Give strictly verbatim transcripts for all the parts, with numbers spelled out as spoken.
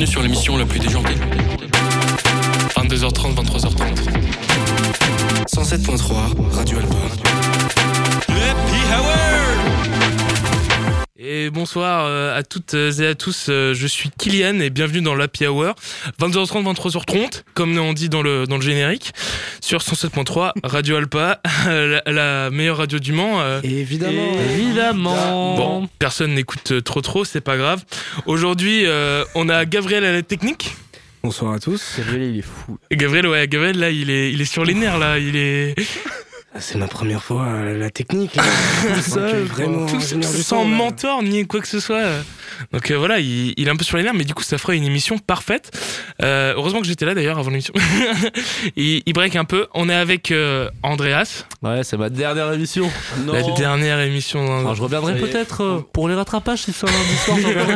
Bienvenue sur l'émission la plus déjantée. vingt-deux heures trente, vingt-trois heures trente. cent sept point trois, Radio Alpa. Happy Hour. Et bonsoir euh, à toutes et à tous, euh, je suis Kylian et bienvenue dans l'Happy Hour, vingt-deux heures trente, vingt-trois heures trente, comme on dit dans le, dans le générique, sur cent sept point trois, Radio Alpa, la, la meilleure radio du Mans. Euh, Évidemment, évidemment. Bon, personne n'écoute trop trop, c'est pas grave. Aujourd'hui, euh, on a Gabriel à la technique. Bonsoir à tous. Gabriel, il est fou. Gabriel, ouais, Gabriel, là, il est, il est sur les nerfs, là, il est... C'est ma première fois à la technique. Là. Tout seul, vraiment. Tout seul, sans mentor ni quoi que ce soit. Donc euh, voilà, il, il est un peu sur les nerfs, mais du coup, ça fera une émission parfaite. Euh, heureusement que j'étais là d'ailleurs avant l'émission. il, il break un peu. On est avec euh, Andreas. Ouais, c'est ma dernière émission. Non. La dernière émission. Dans... Alors, je reviendrai peut-être euh, pour les rattrapages si c'est un lundi soir.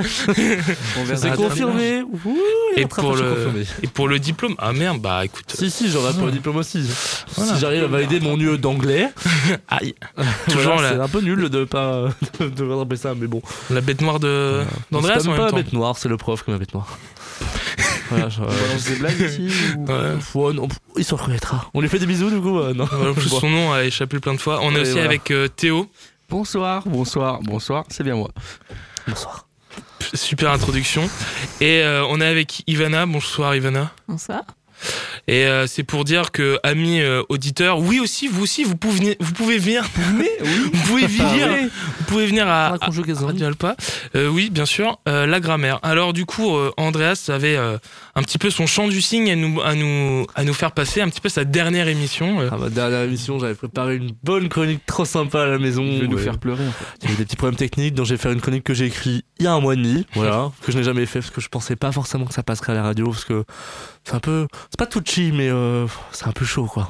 C'est confirmé. Ouh, et, pour le, et pour le diplôme, ah merde, bah écoute. Si, si, j'en ai pour le diplôme aussi. Voilà. Si j'arrive à valider mon U E d'anglais. Aïe. Toujours voilà, là. C'est un peu nul de pas de rattraper ça, mais bon. La bête noire de euh, d'Andreas. C'est même pas la bête noire, c'est le prof comme la bête noire. Voilà, je, on balance des blagues ici ou... ouais. Faut, non, il s'en reconnaîtra. On lui fait des bisous du coup. Euh, non. En plus, son nom a échappé plein de fois. On est ouais, aussi voilà. avec euh, Théo. Bonsoir, bonsoir, bonsoir. C'est bien moi. Bonsoir. Super introduction. Et euh, on est avec Ivana. Bonsoir Ivana. Bonsoir. Et euh, c'est pour dire que, amis euh, auditeurs, oui aussi, vous aussi, vous pouvez, vous pouvez venir. Mais, oui. Vous pouvez venir. Vous pouvez venir à, à, à Radio Alpa. Euh, oui, bien sûr. Euh, la grammaire. Alors du coup, euh, Andreas avait euh, un petit peu son chant du cygne à nous, à nous, à nous faire passer un petit peu sa dernière émission. Euh. Ah, ma dernière émission, j'avais préparé une bonne chronique trop sympa à la maison. Je vais ouais. nous faire pleurer. En fait. Il y avait des petits problèmes techniques, donc j'ai fait une chronique que j'ai écrite il y a un mois et demi, voilà, que je n'ai jamais fait parce que je pensais pas forcément que ça passerait à la radio parce que c'est un peu, c'est pas touchy, mais euh, c'est un peu chaud quoi.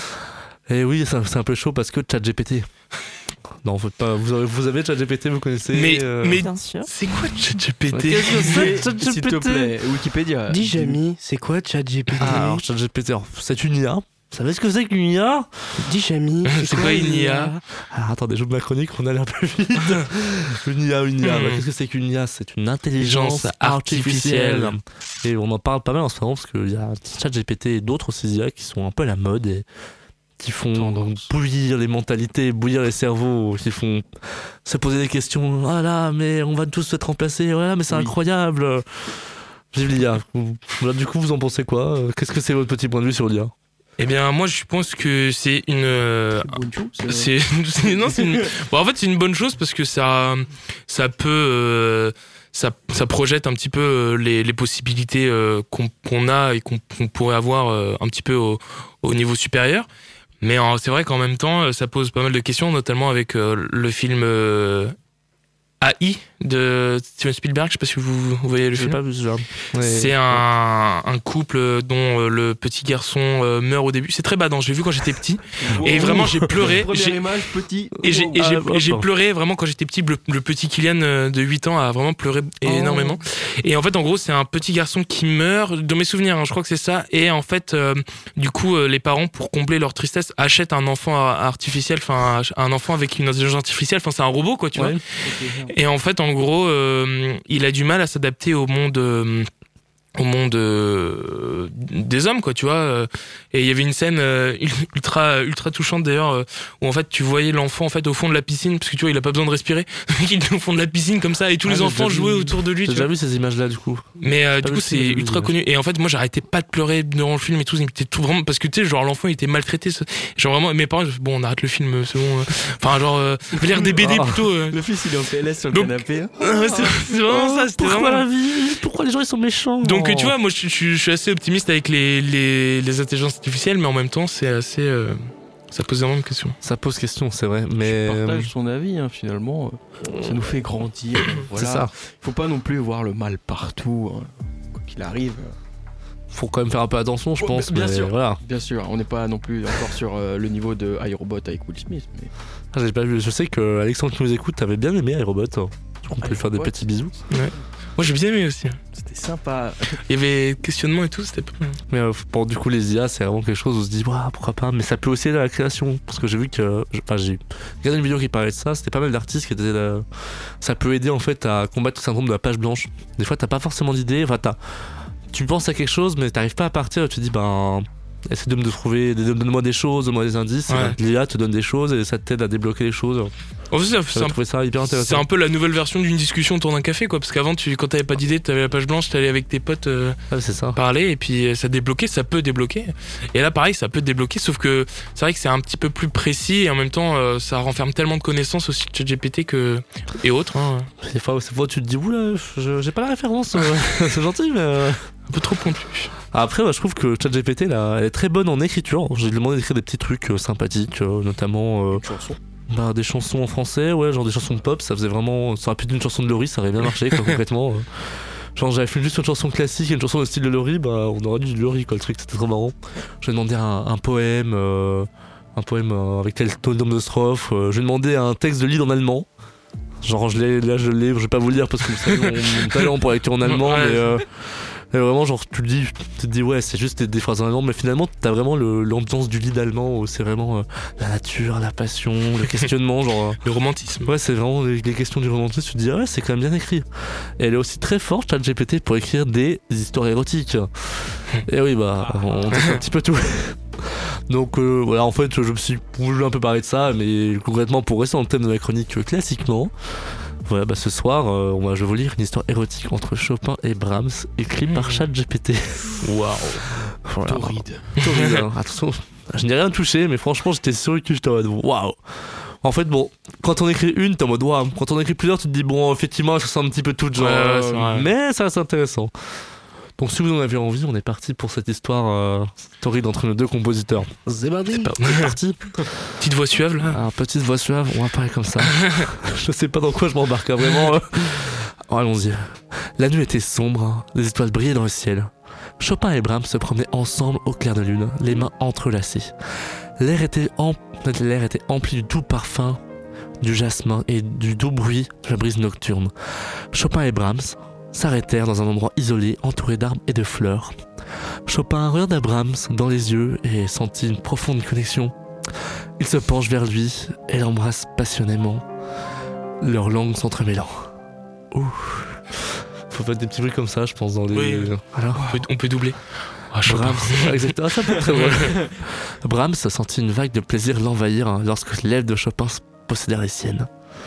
Et oui, c'est un, c'est un peu chaud parce que ChatGPT. Non, faut pas. Vous avez, vous avez ChatGPT, vous connaissez. Mais, euh... mais c'est quoi ChatGPT? Qu'est-ce que c'est ChatGPT? S'il te plaît, Wikipédia. Dis Jamy, c'est quoi ChatGPT? Ah, alors ChatGPT, c'est une I A. Vous savez ce que c'est qu'une I A? Dis Jamy, c'est, c'est quoi, quoi une I A? Alors attendez, j'ouvre ma chronique, on allait un peu vite. Une I A, une I A. Mmh. Bah, qu'est-ce que c'est qu'une I A? C'est une intelligence artificielle. artificielle. Et on en parle pas mal en ce moment parce qu'il y a ChatGPT et d'autres aussi I A qui sont un peu à la mode et qui font Tendance. bouillir les mentalités, bouillir les cerveaux, qui font se poser des questions. Ah là, mais on va tous être remplacés. Voilà, mais c'est oui. incroyable. Vive l'I A. Voilà, du coup, vous en pensez quoi? Qu'est-ce que c'est votre petit point de vue sur l'I A? Eh bien, moi, je pense que c'est une. Euh, c'est, c'est non, c'est une. Bon, en fait, c'est une bonne chose parce que ça, ça peut, euh, ça, ça projette un petit peu les, les possibilités euh, qu'on, qu'on a et qu'on, qu'on pourrait avoir euh, un petit peu au, au niveau supérieur. Mais euh, c'est vrai qu'en même temps, ça pose pas mal de questions, notamment avec euh, le film euh, A I de Steven Spielberg. Je sais pas si vous, vous voyez le je film. Pas vu ce genre. Ouais, c'est un, un couple dont le petit garçon meurt au début. C'est très badant. J'ai vu quand j'étais petit. Wow. Et vraiment, j'ai pleuré. Première j'ai, image, petit. Et j'ai, et j'ai, ah, et j'ai pleuré vraiment quand j'étais petit. Le, le petit Kylian de huit ans a vraiment pleuré énormément. Oh. Et en fait, en gros, c'est un petit garçon qui meurt. Dans mes souvenirs, hein, je crois que c'est ça. Et en fait, euh, du coup, euh, les parents, pour combler leur tristesse, achètent un enfant artificiel, enfin, un enfant avec une intelligence artificielle. Enfin, c'est un robot, quoi, tu ouais. vois. Et en fait, en En gros, euh, il a du mal à s'adapter au monde, euh, au monde euh, des hommes, quoi, tu vois. Et il y avait une scène euh, ultra, ultra touchante d'ailleurs, euh, où en fait tu voyais l'enfant en fait au fond de la piscine, parce que tu vois, il a pas besoin de respirer. Il est au fond de la piscine comme ça, et tous ah, les enfants jouaient vu, autour de lui. J'ai déjà vu ces images-là du coup. Mais euh, du coup, c'est ultra connu. Et en fait, moi, j'arrêtais pas de pleurer durant le film et tout. C'était tout vraiment parce que tu sais, genre l'enfant il était maltraité. Genre vraiment, mes parents, bon, on arrête le film, c'est bon. Enfin, genre, euh, lire des B D oh. plutôt. Euh. Le fils il est en P L S sur le Donc, canapé. Euh, c'est, c'est vraiment oh, ça. C'était pourquoi vraiment la vie? Pourquoi les gens ils sont méchants? Donc tu vois, moi je, je, je suis assez optimiste avec les, les, les intelligences artificielles, mais en même temps c'est assez, euh, ça pose vraiment une question. Ça pose question, c'est vrai. Mais je partage son avis, hein, finalement. Ça nous fait grandir. Voilà. C'est ça. Il faut pas non plus voir le mal partout, hein. Quoi qu'il arrive. Faut quand même faire un peu attention, je pense. Bien mais sûr, voilà. bien sûr. On n'est pas non plus encore sur euh, le niveau de iRobot avec Will Smith. Mais... Ah, j'ai pas vu. Je sais que Alexandre qui nous écoute avait bien aimé iRobot. On peut lui faire des petits bisous. Ouais. Moi j'ai bien aimé aussi. C'était sympa. Il y avait questionnement et tout, c'était pas mal. Mais euh, bon, du coup, les I A, c'est vraiment quelque chose où on se dit, waouh, pourquoi pas, mais ça peut aussi aider à la création. Parce que j'ai vu que. Enfin, j'ai regardé une vidéo qui parlait de ça, c'était pas mal d'artistes qui étaient là. Ça peut aider en fait à combattre le syndrome de la page blanche. Des fois, t'as pas forcément d'idée, enfin, t'as. Tu penses à quelque chose, mais t'arrives pas à partir, tu te dis, ben. Essaie de me trouver, donne-moi des choses, donne-moi des indices. Ouais. L'I A te donne des choses et ça t'aide à débloquer les choses. En fait, c'est, c'est, J'ai un, trouvé ça hyper c'est intéressant. un peu la nouvelle version d'une discussion autour d'un café, quoi. Parce qu'avant, tu, quand t'avais pas d'idée, t'avais la page blanche, t'allais avec tes potes euh, Ah, c'est ça. parler, et puis ça débloquait, ça peut débloquer. Et là, pareil, ça peut débloquer, sauf que c'est vrai que c'est un petit peu plus précis, et en même temps, euh, ça renferme tellement de connaissances aussi de ChatGPT que et autres. Hein. Des fois, des fois, tu te dis, oula, je- j'ai pas la référence. euh, c'est gentil, mais. euh, Un peu trop pointu. Après, ouais, je trouve que ChatGPT, là, elle est très bonne en écriture. J'ai demandé d'écrire des petits trucs euh, sympathiques, euh, notamment euh, Chanson. bah, des chansons en français, ouais, genre des chansons pop. Ça faisait vraiment. Ça aurait pu être une chanson de Laurie, ça aurait bien marché, quoi, concrètement. euh. Genre, j'avais fait juste une chanson classique et une chanson de style de Laurie, bah, on aurait dit du Laurie, quoi, le truc, c'était trop marrant. J'ai demandé un, un poème, euh, un poème euh, avec tel taux de strophes. Euh, J'ai demandé un texte de lead en allemand. Genre, je l'ai, là, je l'ai, je vais pas vous le lire parce que vous savez, mon, mon talent pour écrire en allemand, Ouais. mais. Euh, Et vraiment, genre, tu le dis, tu te dis, ouais, c'est juste des, des phrases en allemand, mais finalement, t'as vraiment le- l'ambiance du lead allemand où c'est vraiment euh, la nature, la passion, le questionnement, genre. Le romantisme. euh, ouais, c'est vraiment les, les questions du romantisme, tu te dis, ah ouais, c'est quand même bien écrit. Et elle est aussi très forte, ChatGPT, pour écrire des, des histoires érotiques. Et oui, bah, on teste un petit peu tout. Donc euh, voilà, en fait, je me suis voulu un peu parler de ça, mais concrètement, pour rester dans le thème de la chronique euh, classiquement, voilà, bah ce soir, euh, on va, je vais vous lire une histoire érotique entre Chopin et Brahms, écrite par Mmh. ChatGPT. Waouh. Voilà. Torride. Torride, hein. Attention, je n'ai rien touché, mais franchement, j'étais sur le cul, j'étais en mode waouh. En fait, bon, quand on écrit une, t'es en mode waouh. Quand on écrit plusieurs, tu te dis bon, effectivement, elles se ressemblent un petit peu toutes, genre. Ouais, ouais, euh, c'est vrai. mais ça reste intéressant. Donc, si vous en avez envie, on est parti pour cette histoire euh, torride entre nos deux compositeurs. C'est parti. C'est parti. Petite voix suave là. Alors, petite voix suave, on va parler comme ça. Je sais pas dans quoi je m'embarque, hein, vraiment. euh. Oh, allons-y. La nuit était sombre, hein. Les étoiles brillaient dans le ciel. Chopin et Brahms se promenaient ensemble au clair de lune, les mains entrelacées. L'air était, em- L'air était empli du doux parfum du jasmin et du doux bruit de la brise nocturne. Chopin et Brahms s'arrêtèrent dans un endroit isolé, entouré d'arbres et de fleurs. Chopin regarda Brahms dans les yeux et sentit une profonde connexion. Il se penche vers lui et l'embrasse passionnément, leurs langues s'entremêlant. Ouh. Faut faire des petits bruits comme ça, je pense, dans les... Oui. Voilà. On peut, on peut doubler. Ah, Chopin. Brahms, exactement, ça peut être très drôle. Brahms sentit une vague de plaisir l'envahir hein, lorsque les lèvres de Chopin possédèrent les siennes.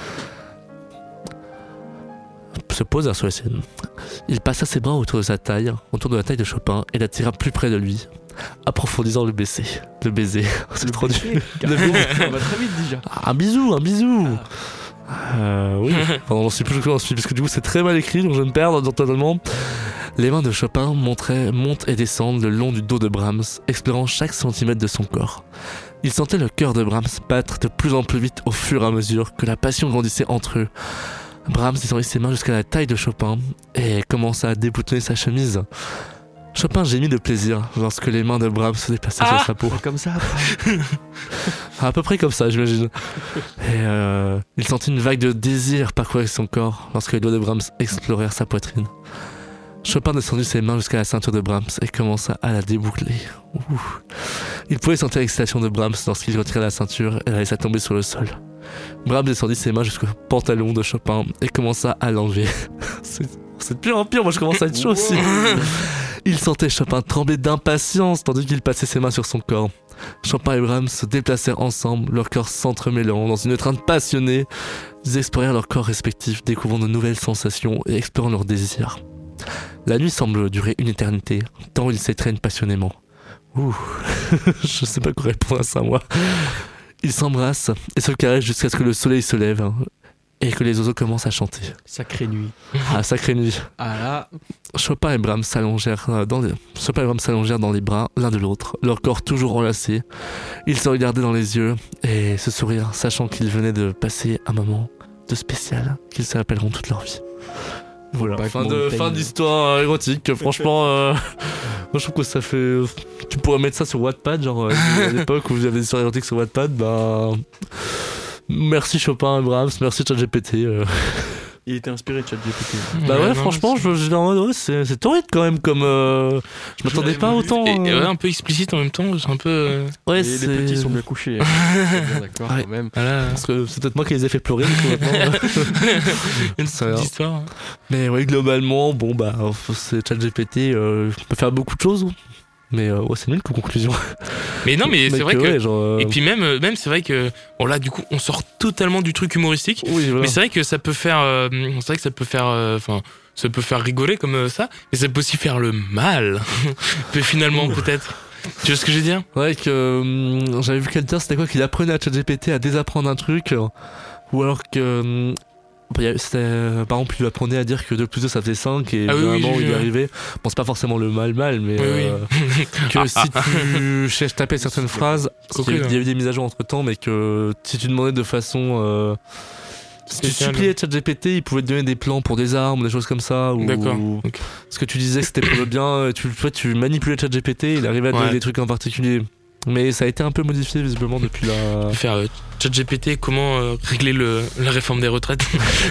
Se posa sur les siennes. Il passa ses bras autour de sa taille, autour de la taille de Chopin, et l'attira plus près de lui, approfondissant le baiser. Le baiser, c'est trop dur. Le baiser. Ça va très vite déjà. Un bisou, un bisou. Euh, oui. Enfin, j'en suis plus j'en suis parce que du coup c'est très mal écrit, donc je vais me perdre totalement. Les mains de Chopin montraient, montent et descendent le long du dos de Brahms, explorant chaque centimètre de son corps. Il sentait le cœur de Brahms battre de plus en plus vite au fur et à mesure que la passion grandissait entre eux. Brahms descendit ses mains jusqu'à la taille de Chopin et commença à déboutonner sa chemise. Chopin gémit de plaisir lorsque les mains de Brahms se déplaçaient Ah sur sa peau. Comme ça. À peu près comme ça, j'imagine. Et euh, il sentit une vague de désir parcourir son corps lorsque les doigts de Brahms explorèrent sa poitrine. Chopin descendit ses mains jusqu'à la ceinture de Brahms et commença à la déboucler. Ouh. Il pouvait sentir l'excitation de Brahms lorsqu'il retirait la ceinture et la laissa tomber sur le sol. Brahms descendit ses mains jusqu'au pantalon de Chopin et commença à l'enlever. C'est c'est de pire en pire, moi je commence à être chaud aussi. Il sentait Chopin trembler d'impatience tandis qu'il passait ses mains sur son corps. Chopin et Brahms se déplacèrent ensemble, leurs corps s'entremêlant dans une étreinte passionnée. Ils explorèrent leurs corps respectifs, découvrant de nouvelles sensations et explorant leurs désirs. La nuit semble durer une éternité, tant ils s'étreignent passionnément. Ouh, je sais pas quoi répondre à ça moi. Ils s'embrassent et se caressent jusqu'à ce que le soleil se lève et que les oiseaux commencent à chanter. Sacrée nuit. Ah, sacrée nuit. Ah là. Chopin et Brahms s'allongèrent dans les... Chopin et Brahms s'allongèrent dans les bras l'un de l'autre, leur corps toujours enlacés. Ils se regardaient dans les yeux et se sourirent, sachant qu'ils venaient de passer un moment de spécial qu'ils se rappelleront toute leur vie. Voilà, Back fin de Mountain. fin d'histoire euh, érotique. Franchement, euh, moi je trouve que ça fait. Tu pourrais mettre ça sur Wattpad, genre euh, à l'époque où il y avait des histoires érotiques sur Wattpad. Bah, merci Chopin et Brahms, merci ChatGPT. Euh, il était inspiré de ChatGPT. Bah ouais, non, franchement, je j'étais en mode, ouais, c'est, c'est torride quand même, comme. euh, je m'attendais l'avais pas vu. autant. Et, et euh, ouais, un peu explicite en même temps, c'est un peu. euh, ouais, Et c'est. les petits sont bien couchés. hein. C'est bien d'accord, Ouais. quand même. Voilà, Parce que c'est peut-être moi qui les ai fait pleurer, du coup, maintenant. une Ça petite va. histoire. Mais ouais, globalement, bon, bah, c'est ChatGPT, euh, peut faire beaucoup de choses. Mais euh, ouais, c'est nul comme conclusion. Mais non, mais c'est Mec, vrai que. ouais, genre, euh, Et puis même, euh, même c'est vrai que. Bon, là, du coup, on sort totalement du truc humoristique. oui, voilà. Mais c'est vrai que ça peut faire. euh, c'est vrai que ça peut faire. Enfin. ça peut faire rigoler comme euh, ça. Mais ça peut aussi faire le mal. Peut finalement, peut-être. Tu vois ce que je veux dire? Ouais, que hum, j'avais vu quelqu'un, c'était quoi, qu'il apprenait à ChatGPT à désapprendre un truc. euh, ou alors que. hum, bah, y a- c'était, euh, par exemple, il lui apprenait à dire que deux plus deux ça faisait cinq et Ah oui, oui, vraiment j'ai il vu, y ouais. arrivait. Bon, c'est pas forcément le mal-mal, mais Oui, oui. euh, que si tu cherches taper certaines phrases, parce qu'il y a- Compris, il y a eu des mises à jour entre temps, mais que si tu demandais de façon. euh, si tu Spécial. suppliais ChatGPT, il pouvait te donner des plans pour des armes, des choses comme ça. Ou, D'accord. Ok. ce que tu disais que c'était pour le bien, tu, tu, vois, tu manipulais ChatGPT, il arrivait à te donner Ouais. des trucs en particulier. Mais ça a été un peu modifié visiblement depuis la. Faire euh, ChatGPT, comment euh, régler le, la réforme des retraites.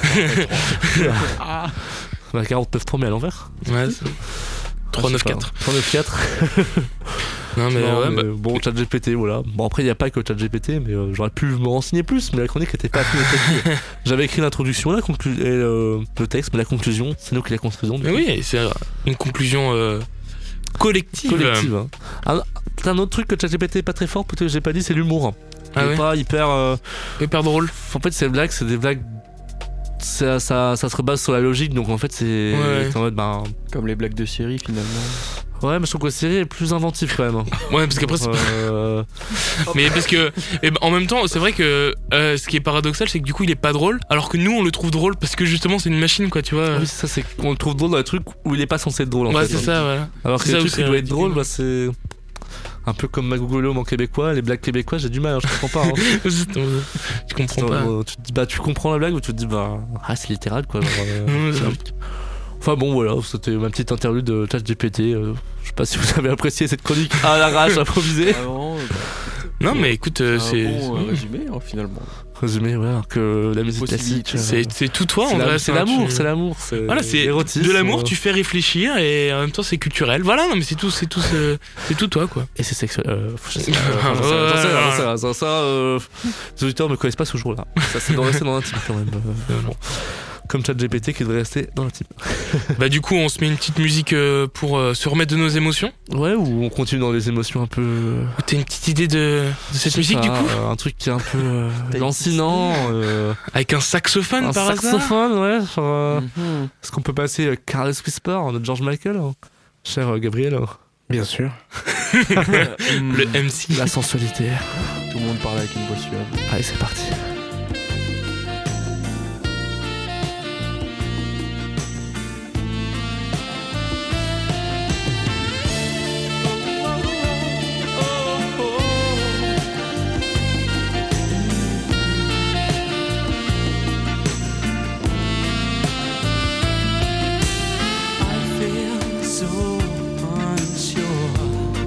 Bah, quarante-neuf trois mais à l'envers. Ouais, c'est- trois neuf quatre. trois neuf quatre. Non, mais Non, ouais, mais bah, bon, ChatGPT, voilà. Bon, après, il n'y a pas que ChatGPT, mais euh, j'aurais pu me renseigner plus, mais la chronique n'était pas affinée. J'avais écrit l'introduction la conclu- et euh, le texte, mais la conclusion, c'est nous qui la construisons. du mais coup. oui, c'est euh, une conclusion euh, collective. Collective. Hein. Un, un autre truc que ChatGPT est pas très fort, peut-être que j'ai pas dit, c'est l'humour. Ah Il est ouais, pas hyper. euh, hyper drôle. En fait, ces blagues, c'est des blagues. Ça, ça, ça se rebase sur la logique, donc en fait, c'est. Ouais. c'est en mode, ben. Comme les blagues de Siri, finalement. Ouais, mais je trouve que la série est plus inventive quand même. hein. Ouais, parce qu'après, c'est Euh, mais parce que, et ben, en même temps, c'est vrai que euh, ce qui est paradoxal, c'est que du coup, il est pas drôle, alors que nous, on le trouve drôle parce que justement, c'est une machine, quoi, tu vois. Oui, c'est ça, c'est qu'on le trouve drôle dans les trucs où il est pas censé être drôle en Ouais, fait. c'est ça, voilà. Alors que c'est les ça où trucs où c'est il doit être ridicule. drôle, bah, c'est un peu comme Magogolo en québécois. Les blagues québécois, j'ai du mal, hein, je comprends pas. hein. Je comprends pas. Euh, Tu te dis, bah, tu comprends la blague ou tu te dis, bah, ah, c'est littéral quoi. Genre, euh, Ouais, c'est ça- un- Enfin bon, voilà, c'était ma petite interlude de ChatGPT. Euh, je sais pas si vous avez apprécié cette chronique à l'arrache, improvisée. Vraiment, Non, mais écoute, euh, c'est c'est. un bon euh, résumé, hein, finalement. Résumé, ouais, alors que la musique Possibilité. classique. euh, C'est c'est tout toi, c'est en la- vrai. c'est ça, l'amour, tu- c'est l'amour. c'est Voilà, c'est l'érotisme, de l'amour, euh, tu fais réfléchir et en même temps c'est culturel. Voilà, non mais c'est tout, c'est tout, ce- c'est tout toi quoi. Et c'est sexuel. Euh, je sais pas, Ouais, j'en sais rien, j'en sais rien, ouais, j'en sais rien. Ça, ça, euh, les auditeurs me connaissent pas ce jour-là. Ça, c'est dans rester dans l'intime quand même. euh, bon. Comme ChatGPT qui devrait rester dans l'intime. Bah du coup on se met une petite musique euh, pour euh, se remettre de nos émotions. Ouais, ou on continue dans les émotions un peu. euh, T'as une petite idée de, de cette musique ça, du coup euh, Un truc qui est un peu euh, lancinant. euh, avec un saxophone un par hasard. saxophone, ouais. genre, euh, Mhm. Est-ce qu'on peut passer euh, Careless Whisper de George Michael hein Cher euh, Gabriel. hein. Bien sûr. Le M C. La sensualité. Tout le monde parle avec une voix suave. Allez, c'est parti. I feel so unsure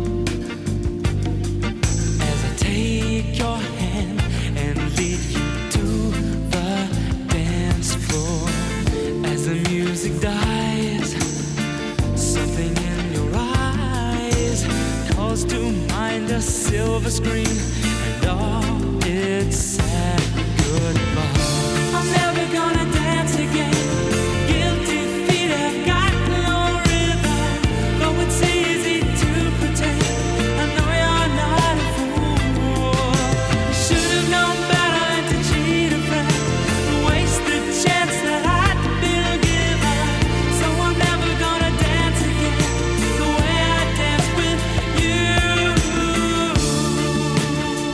as I take your hand and lead you to the dance floor. As the music dies, something in your eyes calls to mind a silver screen and all its sad goodbye. I'm never gonna dance again. Guilty feet have got no rhythm. Though it's easy to pretend, I know you're not a fool. You should have known better than to cheat a friend, waste the chance that I'd been given. So I'm never gonna dance again the way I danced with you.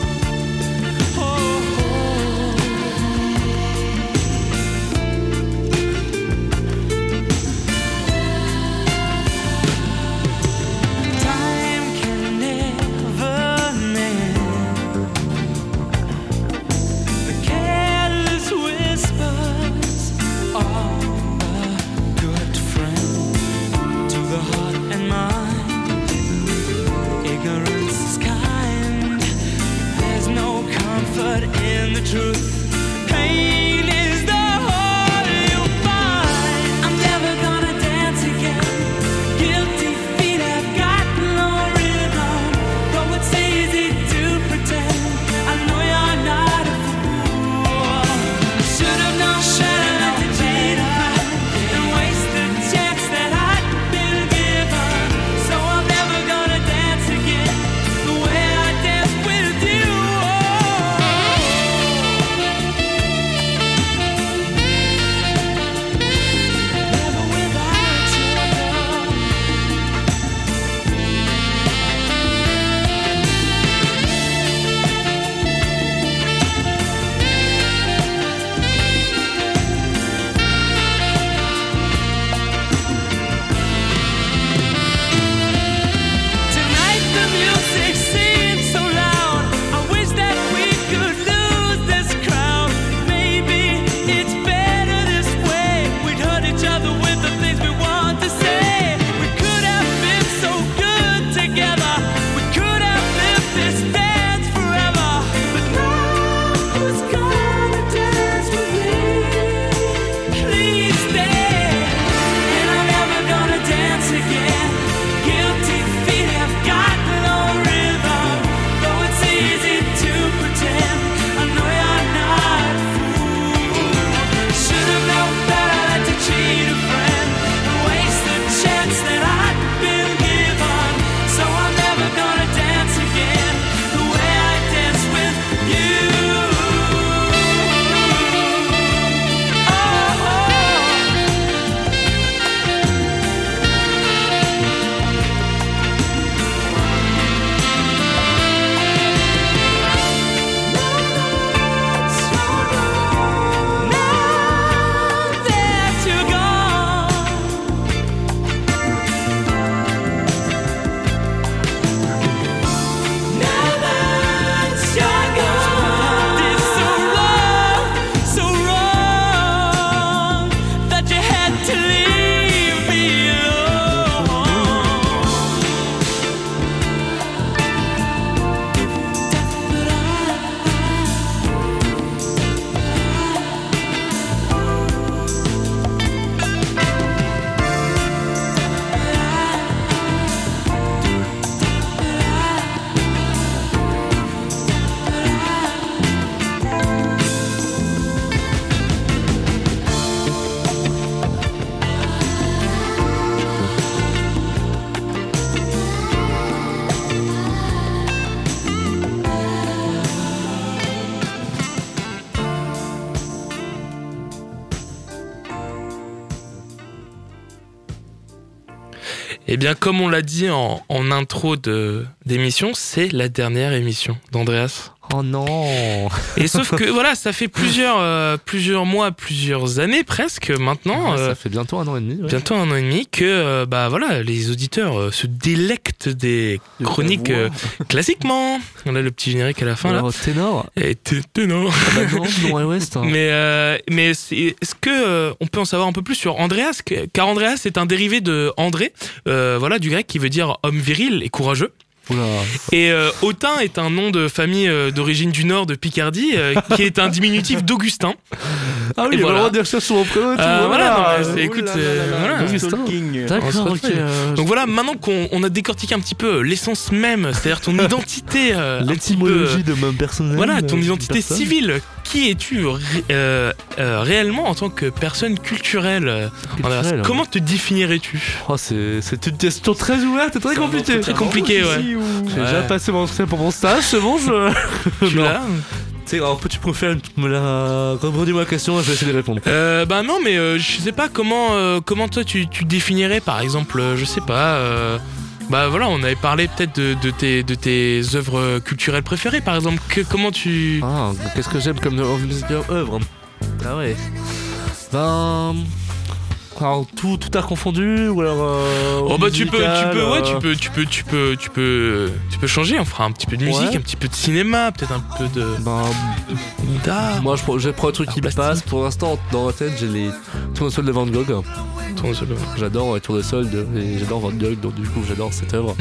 Eh bien, comme on l'a dit en, en intro de, d'émission, c'est la dernière émission d'Andreas. Oh non. Et sauf que voilà, ça fait plusieurs, euh, plusieurs mois, plusieurs années presque maintenant. Ouais, euh, ça fait bientôt un an et demi. Ouais. Bientôt un an et demi que euh, bah voilà, les auditeurs euh, se délectent des De chroniques ta voix. euh, classiquement. On a le petit générique à la fin là. Alors, ténor. Et t- t- non. Ah bah non, non, ouais, West. Hein. Mais euh, mais c'est- est-ce que euh, on peut en savoir un peu plus sur Andreas, que- car Andreas est un dérivé de André, euh, voilà, du grec qui veut dire homme viril et courageux. Oula. Et euh, Autin est un nom de famille euh, d'origine du nord de Picardie, euh, qui est un diminutif d'Augustin. Ah oui, Et il y a voilà. vraiment des recherches sur mon prénom et tout. Euh, voilà, non, mais c'est- Oh écoute, là c'est- là là là, voilà. le Augustin. stalking. On se D'accord, ok. retrouve. euh, Donc voilà, maintenant qu'on on a décortiqué un petit peu l'essence même, c'est-à-dire ton identité, euh, un petit peu, L'étymologie de mon personnage. voilà, ton euh, identité personne. civile. Qui es-tu ré- euh, euh, réellement en tant que personne culturelle, euh, Andreas Culturel, hein. Comment te définirais-tu? Oh, c'est, c'est une question très ouverte et très compliquée. Très compliqué, ouais. Ici, ou- J'ai Ouais. déjà passé mon entretien pour mon stage, c'est bon, je. Tu Non. l'as Tu sais, alors tu préfères me la. Redis-moi la question, je vais essayer de répondre. Euh, bah non, mais euh, je sais pas comment, euh, comment toi tu, tu définirais, par exemple, euh, je sais pas. euh, bah voilà, on avait parlé peut-être de, de tes, de tes œuvres culturelles préférées, par exemple. Que, comment tu. Ah, qu'est-ce que j'aime comme musique œuvre? Ah ouais. Ben. Alors, tout, tout art confondu ou alors. euh, Oh bah tu peux, tu musical, peux, ouais, euh, tu peux, tu peux, tu peux, tu peux, tu peux changer. On fera un petit peu de musique, Ouais. un petit peu de cinéma, peut-être un peu de Ben, d'art. moi je prends, je prends un truc qui Ah, plastique. passe. Pour l'instant, dans la tête, j'ai les tournesols de Van Gogh. Tournesol. J'adore les tournesols de, et j'adore Van Gogh, donc du coup j'adore cette œuvre.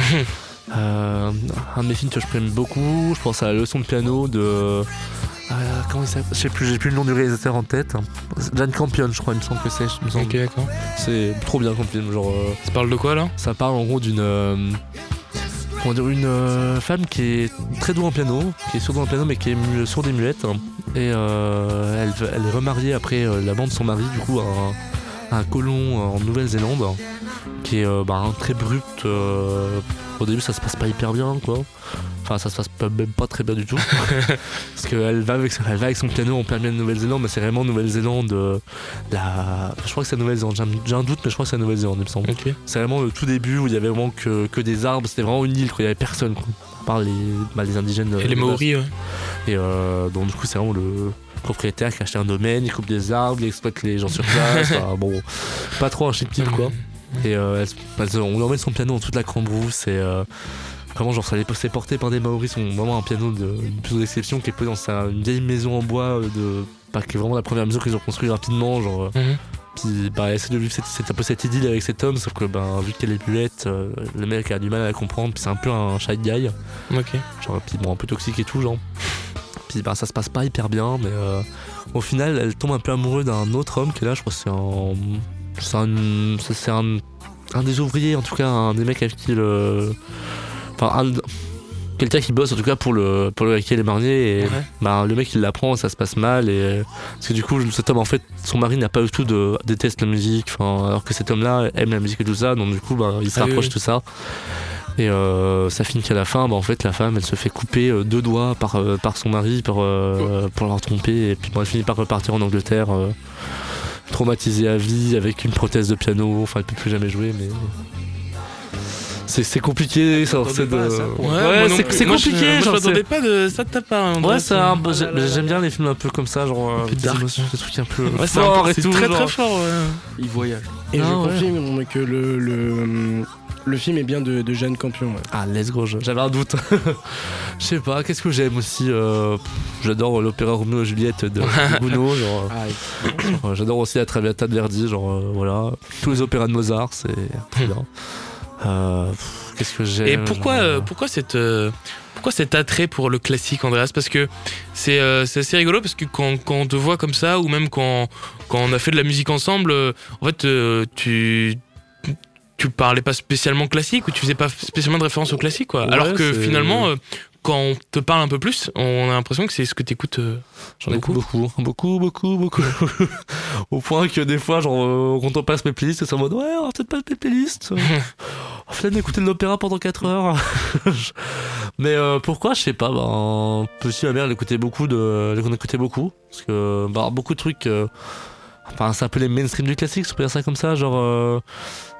Euh, un de mes films que je prenne beaucoup, je pense à la leçon de piano de. Euh, comment il s'appelle? Je sais plus, j'ai plus le nom du réalisateur en tête. Jane Campion, je crois, il me semble que c'est. il me semble. Ok, d'accord. C'est trop bien comme film. Genre, euh, Ça parle de quoi là? ça parle en gros d'une. euh, comment dire, une euh, femme qui est très douée en piano, qui est sourde en piano mais qui est mu- sourde et muette. hein. Et euh, elle, elle est remariée après euh, la mort de son mari, du coup, à un, à un colon euh, en Nouvelle-Zélande, qui est euh, bah, très brut. euh, au début, ça se passe pas hyper bien, quoi. Enfin, ça se passe pas, même pas très bien du tout. Parce qu'elle va, avec, elle va avec son piano en plein milieu de Nouvelle-Zélande, mais c'est vraiment Nouvelle-Zélande. euh, la... Je crois que c'est la Nouvelle-Zélande, j'ai un, j'ai un doute, mais je crois que c'est la Nouvelle-Zélande, il me semble. Ok. C'est vraiment le tout début où il y avait vraiment que, que des arbres, c'était vraiment une île, quoi. Il y avait personne, quoi. À part les, bah, les indigènes. Et les de Maoris, ouais. et euh, donc du coup c'est vraiment le propriétaire qui a acheté un domaine, il coupe des arbres, il exploite les gens sur place, enfin, bon, pas trop un chic type quoi. Et euh, elle- elle- on lui emmène son piano dans toute la Cambrousse et euh, vraiment genre ça les- c'est porté par des Maoris, sont vraiment un piano de une piano d'exception qui est posé dans sa, une vieille maison en bois de bah, qui est vraiment la première maison qu'ils ont construite rapidement genre. euh, Mhm. Puis bah, elle essaie de vivre cette, cette- un peu cette idylle avec cet homme, sauf que bah, vu qu'elle est muette, euh, le mec a du mal à la comprendre, puis c'est un peu un shy guy. Ok. Genre, puis bon, un peu toxique et tout, genre. Puis bah, ça se passe pas hyper bien, mais euh, au final, elle tombe un peu amoureuse d'un autre homme qui est là, je crois que c'est un. C'est un. c'est- C'est un, un des ouvriers, en tout cas, un des mecs avec qui le. Enfin, un. Quelqu'un qui bosse en tout cas pour le pour le avec qui elle est mariée et Ouais. bah, le mec il l'apprend, ça se passe mal et parce que du coup cet homme en fait son mari n'a pas du tout de déteste la musique, enfin alors que cet homme là aime la musique et tout ça, donc du coup bah, il se Ah oui, rapproche oui. de tout ça. Et euh, ça finit qu'à la fin, bah, en fait, la femme, elle se fait couper euh, deux doigts par, euh, par son mari pour, euh, pour la tromper. Et puis bon, elle finit par repartir en Angleterre, euh, traumatisée à vie, avec une prothèse de piano. Enfin, elle peut plus jamais jouer, mais c'est c'est compliqué. Ça, c'est de... pas ça pour- Ouais, Ouais, moi non c'est plus. c'est Moi, je- compliqué. Moi, je genre, m'attendais c'est- pas de ça de ta part. hein, Ouais, Andreas. c'est un peu- Ah j'ai- là là j'aime là. bien les films un peu comme ça, genre Un peu euh, des dark. émotions, des trucs un peu Ouais, c'est forts un- et c'est tout. très genre. très fort. Ouais. Il voyage. Et Ah je ouais. confirme que le, le, le film est bien de, de Jeanne Campion. ouais. Ah, let's go, j'avais un doute. Je sais pas, qu'est-ce que j'aime aussi euh, pff, j'adore l'opéra Roméo et Juliette de, de Gounod, genre, Ah, euh, j'adore aussi la Traviata de Verdi, genre euh, voilà, tous les opéras de Mozart, c'est très bien. Euh, pff, qu'est-ce que j'aime Et pourquoi, genre, euh, pourquoi cette, euh, pourquoi cet attrait pour le classique, Andreas? Parce que c'est, euh, c'est assez rigolo parce que quand, quand on te voit comme ça ou même quand, quand on a fait de la musique ensemble, euh, en fait, euh, tu tu parlais pas spécialement classique ou tu faisais pas spécialement de référence au classique, quoi. Ouais, Alors que c'est- finalement, euh, quand on te parle un peu plus, on a l'impression que c'est ce que t'écoutes. Euh, J'en écoute beaucoup, beaucoup, beaucoup, beaucoup. Au point que des fois, genre, euh, quand on passe mes playlists, c'est en mode ouais, on va peut-être pas mes playlists. On fait d'écouter de l'opéra pendant quatre heures. Mais euh, pourquoi, je sais pas. Ben, aussi, ma mère, elle écoutait beaucoup de. Elle en écoutait beaucoup. Parce que, bah, beaucoup de trucs. euh, Enfin, c'est un peu les mainstream du classique, si on peut dire ça comme ça. Genre. euh,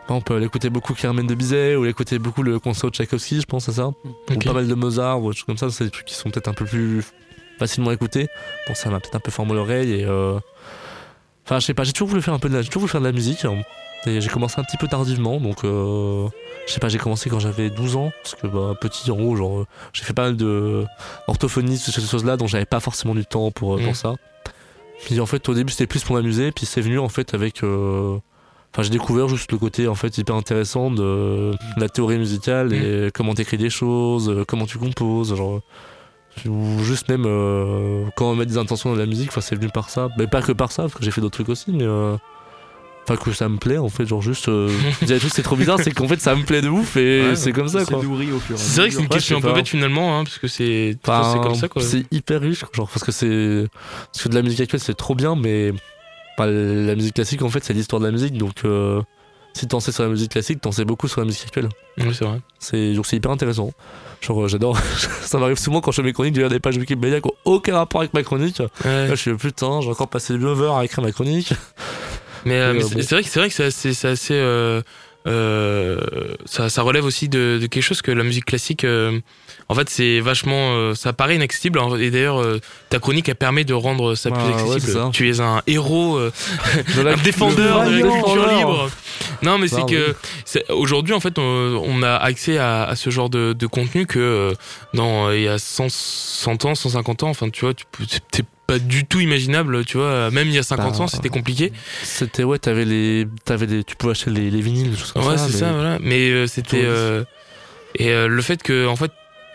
Par exemple, elle écoutait beaucoup Carmen de Bizet, ou elle écoutait beaucoup le concert de Tchaïkovski, je pense, c'est ça. Ou Ok. pas mal de Mozart, ou des trucs comme ça. C'est des trucs qui sont peut-être un peu plus facilement écoutés. Donc ça m'a peut-être un peu formé l'oreille. Et euh... Enfin, je sais pas, j'ai toujours voulu faire un peu de la, j'ai toujours voulu faire de la musique. Hein. Et j'ai commencé un petit peu tardivement, donc euh... je sais pas, j'ai commencé quand j'avais douze ans, parce que bah, petit, en gros, genre, j'ai fait pas mal de orthophonie, ces choses-là, donc j'avais pas forcément du temps pour, euh, Mm. pour ça. Puis en fait, au début, c'était plus pour m'amuser, puis c'est venu en fait avec. Euh... Enfin, j'ai découvert juste le côté en fait hyper intéressant de la théorie musicale et comment t'écris des choses, euh, comment tu composes, genre. Ou juste même euh, quand on met des intentions dans la musique, enfin, c'est venu par ça. Mais pas que par ça, parce que j'ai fait d'autres trucs aussi, mais. Euh... Enfin, que ça me plaît en fait, genre juste. Euh... je dirais juste, c'est trop bizarre, c'est qu'en fait ça me plaît de ouf et Ouais, c'est comme ça C'est quoi. nourri au fur et à mesure. C'est vrai que c'est une Ouais, question je un sais peu pas. bête finalement, hein, parce que c'est Enfin, c'est comme ça quoi. C'est hyper riche, genre parce que c'est. Parce que de la musique actuelle c'est trop bien, mais. Enfin, la musique classique en fait c'est l'histoire de la musique, donc. Euh... Si t'en sais sur la musique classique, t'en sais beaucoup sur la musique actuelle. Oui, c'est vrai. C'est donc c'est hyper intéressant. Genre euh, j'adore. Ça m'arrive souvent quand je fais mes chroniques, de lire des pages Wikipédia qui n'ont aucun rapport avec ma chronique. Ouais. Là je suis putain, j'ai encore passé neuf heures à écrire ma chronique. Mais, euh, Et, mais euh, c'est bon. c'est vrai que c'est vrai que c'est assez, c'est assez euh, euh, ça, ça relève aussi de, de quelque chose que la musique classique. Euh, en fait, c'est vachement, euh, ça paraît inaccessible. hein, Et d'ailleurs, euh, ta chronique elle permet de rendre ça plus Ah, ouais, accessible. c'est ça. Tu es un héros, euh, De la- un défendeur de la vaillant culture alors. libre. Non, mais c'est Ah, que c'est- aujourd'hui, en fait, on, on a accès à, à ce genre de, de contenu que euh, dans euh, il y a cent, cent ans, cent cinquante ans. Enfin, tu vois, tu peux, c'est pas du tout imaginable. Tu vois, même il y a cinquante Bah, ans, c'était compliqué. C'était ouais, t'avais les, t'avais les, tu pouvais acheter les, les vinyles, des choses comme Ouais, ça. c'est mais- ça, voilà. Mais euh, c'était. Toujours euh, et euh, le fait que, en fait,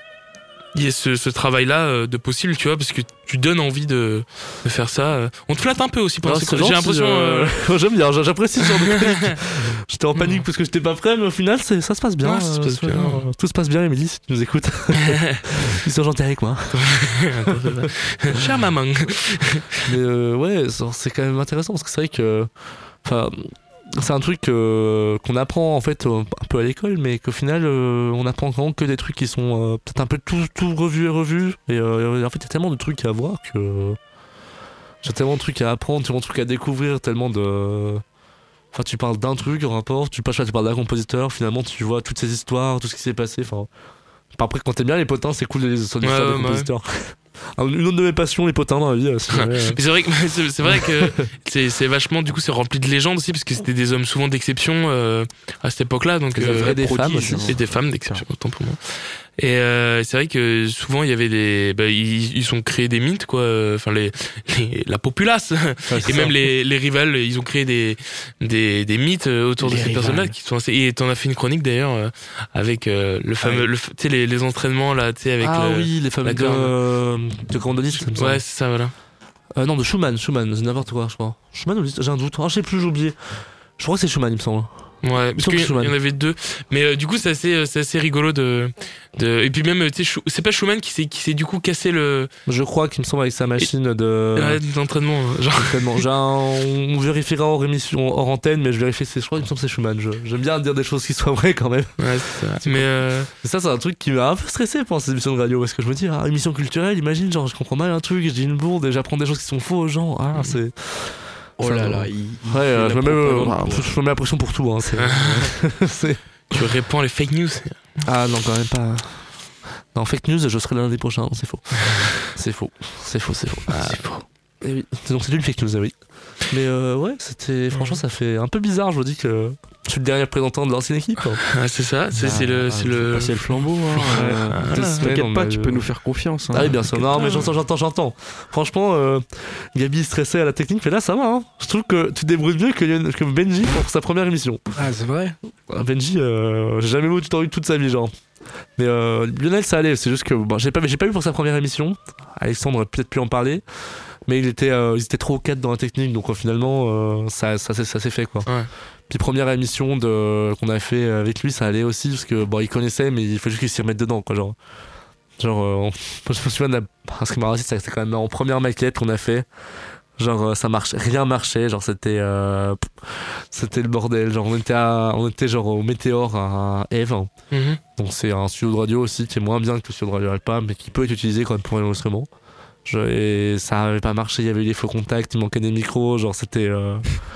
il y ait ce, ce travail-là euh, de possible, tu vois, parce que tu donnes envie de, de faire ça. euh. On te flatte un peu aussi pendant Non, ces c'est chroniques. J'ai gentil, l'impression. euh, euh, J'aime bien, j'apprécie ce genre de chronique. J'étais en panique parce que j'étais pas prêt, mais au final, c'est- ça se passe bien. Ouais, ça se euh, passe tout bien. euh, Tout se passe bien, Émilie, si tu nous écoutes. Ils sont gentils avec moi. Cher maman. Mais euh, ouais, genre, c'est quand même intéressant parce que c'est vrai que. Enfin. C'est un truc euh, qu'on apprend en fait euh, un peu à l'école, mais qu'au final euh, on apprend vraiment que des trucs qui sont euh, peut-être un peu tout, tout revus et revus. Et euh, en fait, il y a tellement de trucs à voir que. J'ai tellement de trucs à apprendre, tellement de trucs à découvrir, tellement de. Enfin, tu parles d'un truc en rapport, tu, pas, tu parles d'un compositeur, finalement tu vois toutes ces histoires, tout ce qui s'est passé. Enfin, après, quand t'aimes bien les potins, c'est cool les histoires Ouais, des ouais, compositeurs. Alors, une autre de mes passions, les potins dans la vie. euh, si jamais, euh. Mais c'est vrai que c'est c'est vrai que c'est c'est vachement du coup c'est rempli de légendes aussi parce que c'était des hommes souvent d'exception euh, à cette époque-là donc Des vrais, des femmes prodiges, aussi. et des femmes d'exception autant pour moi. Et euh, c'est vrai que souvent il y avait des bah, ils, ils ont créé des mythes quoi enfin les, les la populace Ouais, c'est et ça. même les, les rivales ils ont créé des des, des mythes autour de Les ces personnes-là rivales. qui sont assez et t'en as fait une chronique d'ailleurs euh, avec euh, le fameux ouais. le f- tu sais les, les entraînements là tu sais avec Ah le oui, les fameux la de, corne. euh, de Grandolite, ça me semble. ouais c'est ça voilà. Euh, non, de Schumann, Schumann, c'est n'importe quoi, je crois. Schumann ou Liszt, j'ai un doute. Ah, je sais plus, j'ai oublié. Je crois que c'est Schumann, il me semble. Ouais, parce Sauf qu'il y Schumann. en avait deux. Mais euh, du coup, c'est assez, euh, c'est assez rigolo de, de. Et puis même, euh, tu sais, Schu- c'est pas Schumann qui s'est, qui s'est du coup cassé le. Je crois qu'il me semble avec sa machine de. Ouais, d'entraînement. euh, Genre. Entraînement. J'ai un- On vérifiera hors émission, hors antenne, mais je vérifie. c'est- Je crois qu'il me semble que c'est Schumann. Je- J'aime bien dire des choses qui soient vraies quand même. Ouais, c'est ça. Mais euh, Et ça, c'est un truc qui m'a un peu stressé pendant ces émissions de radio. Parce que je me dis, ah, émission culturelle, imagine, genre, je comprends mal un truc, je dis une bourde et j'apprends des choses qui sont faux aux gens. Ah, c'est. Oh Ça, là euh, là, il, il Ouais, fait euh, la je, me mets, euh, propagande bah, pour- je me mets la pression pour tout. Hein, c'est- c'est- tu répands les fake news. Ah non, quand même pas. Non, fake news, je serai là lundi prochain. Non, c'est faux. C'est faux. C'est faux, c'est faux. C'est faux. Eh oui. Donc c'est une fake news, ah oui. Mais euh, ouais, c'était. Franchement, ça fait un peu bizarre. Je me dis que je suis le dernier représentant de l'ancienne équipe. Hein. Ah, c'est ça. C'est, c'est le, c'est le. Passer le flambeau. Hein, euh, Voilà. Deux semaines, T'inquiète on pas, a tu eu- peux nous faire confiance. hein. Ah oui, bien sûr. T'inquiète Non, pas. mais j'entends, j'entends, j'entends. Franchement, euh, Gabi stressait à la technique, mais là, ça va. Hein. Je trouve que tu te débrouilles mieux que, Lion- que Benji pour sa première émission. Ah, c'est vrai. Ah, Benji, euh, j'ai jamais vu autant eu toute sa vie, genre. Mais euh, Lionel, ça allait. C'est juste que bon, j'ai pas, j'ai pas vu pour sa première émission. Alexandre aurait peut-être pu en parler. Mais il était, euh, ils étaient trop au quatre dans la technique, donc euh, finalement, euh, ça, ça, s'est- ça s'est fait quoi. Ouais. Puis première émission de, qu'on a fait avec lui, ça allait aussi, parce que bon, il connaissait, mais il faut juste qu'il s'y remette dedans, quoi, genre. Genre, euh, on- je me souviens de la, ce qui m'a rasé, c'était quand même en première maquette qu'on a fait. Genre, euh, ça marchait, rien marchait, genre, c'était, euh, c'était le bordel. Genre, on était, à, on était genre au Météor à Eve. Mhm. Donc c'est un studio de radio aussi qui est moins bien que le studio de Radio Alpa, mais qui peut être utilisé quand même pour l'enregistrement. Je- Et ça avait pas marché, il y avait eu des faux contacts, il manquait des micros, genre c'était... Euh...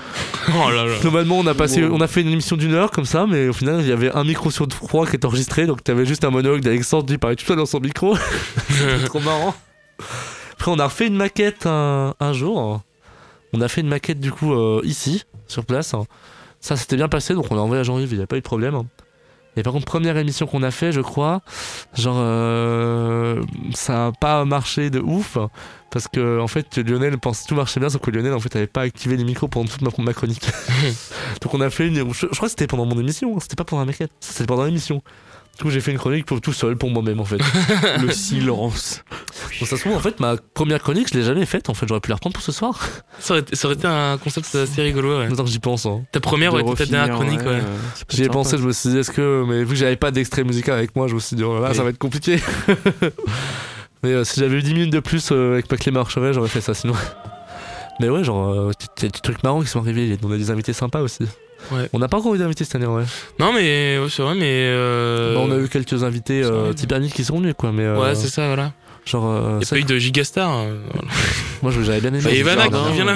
Oh là là. Normalement, on a passé, Wow. on a fait une émission d'une heure comme ça, mais au final, il y avait un micro sur trois qui était enregistré, donc t'avais juste un monologue d'Alexandre qui parlait tout seul dans son micro. C'était trop marrant. Après, on a refait une maquette un, un jour. On a fait une maquette du coup euh, ici, sur place. Ça s'était bien passé, donc on l'a envoyé à Jean-Yves, il n'y a pas eu de problème. Et par contre, première émission qu'on a fait, je crois, genre euh, ça a pas marché de ouf. Parce que en fait Lionel pensait que tout marchait bien, sauf que Lionel en fait avait pas activé les micros pendant toute ma, ma chronique. Donc on a fait une. Je, je crois que c'était pendant mon émission, hein, c'était pas pendant la maquette, ça, c'était pendant l'émission. Du coup j'ai fait une chronique pour tout seul, pour moi-même en fait. Le silence. Bon, ça se trouve en fait ma première chronique je l'ai jamais faite, en fait j'aurais pu la reprendre pour ce soir. Ça aurait, été, ça aurait été un concept assez rigolo, ouais. Maintenant que j'y pense. Hein. Ta première aurait De été ta dernière refinir, chronique, ouais. euh, ça peut J'y ai être pensé, sympa. je me suis dit est-ce que. Mais vu que j'avais pas d'extrait musical avec moi, je me suis dit oh là là, Oui. ça va être compliqué. Mais euh, si j'avais eu dix minutes de plus euh, avec Paclé Marcheret, j'aurais fait ça sinon. Mais ouais, genre, euh, il y a des trucs marrants qui sont arrivés, on a des invités sympas aussi. Ouais. On n'a pas encore eu d'invités cette année, ouais. Non, mais ouais, c'est vrai, mais. Euh... Bah, on a eu quelques invités ça euh, arrive. typaniques qui sont venus, quoi. Mais, euh, Ouais, c'est ça, voilà. genre, euh, Il n'y a ça, pas eu de Gigastar. euh, voilà. moi je- j'avais bien aimé. Bah, les Ivana, émissions, qui hein. vient là.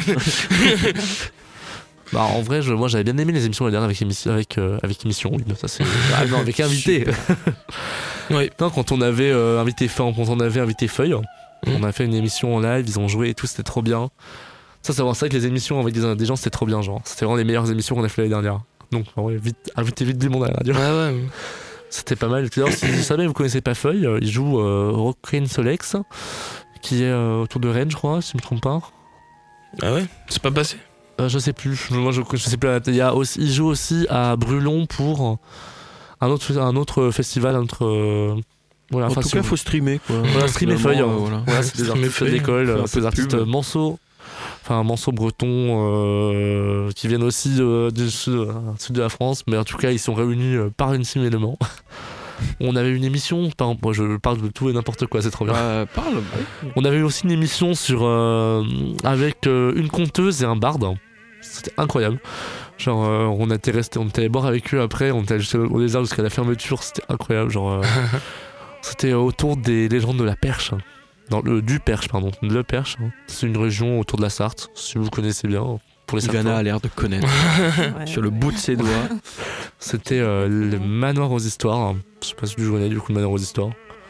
Bah, en vrai, je, moi j'avais bien aimé les émissions la dernière avec émission, avec, euh, avec émission, oui, ça c'est. Ah non, avec invité. Ouais. Non, quand on avait euh, invité Feuille, quand on avait invité Feuille, Mm. on a fait une émission en live, ils ont joué et tout, c'était trop bien. Ça, c'est vrai, c'est vrai que les émissions avec des, des gens, c'était trop bien, genre. C'était vraiment les meilleures émissions qu'on a fait l'année dernière. Donc, en vrai, vite, invitez vite du monde à la radio. Ouais, ouais. C'était pas mal. D'ailleurs, si vous savez, vous connaissez pas Feuille, euh, il joue euh, Rockrin Solex, qui est euh, autour de Rennes, je crois, si je me trompe pas. Ah ouais, c'est pas passé. Euh, je sais plus. Moi, je, je sais plus. Il, y a aussi, il joue aussi à Brulon pour un autre, un autre festival, un autre. euh, voilà, En enfin, tout si cas, vous- faut streamer quoi. Voilà, streamer Finalement, Feuille. euh, hein. voilà. Voilà, c'est des Streamer artistes Feuille, d'école, fait un euh, peu c'est des de artistes pub. euh, manceaux, enfin manceaux bretons, euh, qui viennent aussi euh, du sud, euh, sud de la France, mais en tout cas ils sont réunis euh, par une sim élément. On avait une émission, par exemple, moi je parle de tout et n'importe quoi, c'est trop bien. Bah, parle. ouais. On avait eu aussi une émission sur euh, avec euh, une conteuse et un barde. C'était incroyable. Genre euh, on était resté, on était allé boire avec eux après, on était allé jusqu'au- au désert jusqu'à la fermeture, c'était incroyable. Genre euh, c'était autour des légendes de la Perche. Dans le du Perche, pardon, le Perche. hein. C'est une région autour de la Sarthe, si vous connaissez bien. Pour les Ivana Sartois. a l'air de connaître. Ouais. Sur le bout de ses doigts. C'était euh, le manoir aux histoires. Je sais pas si tu connais du coup le manoir aux histoires.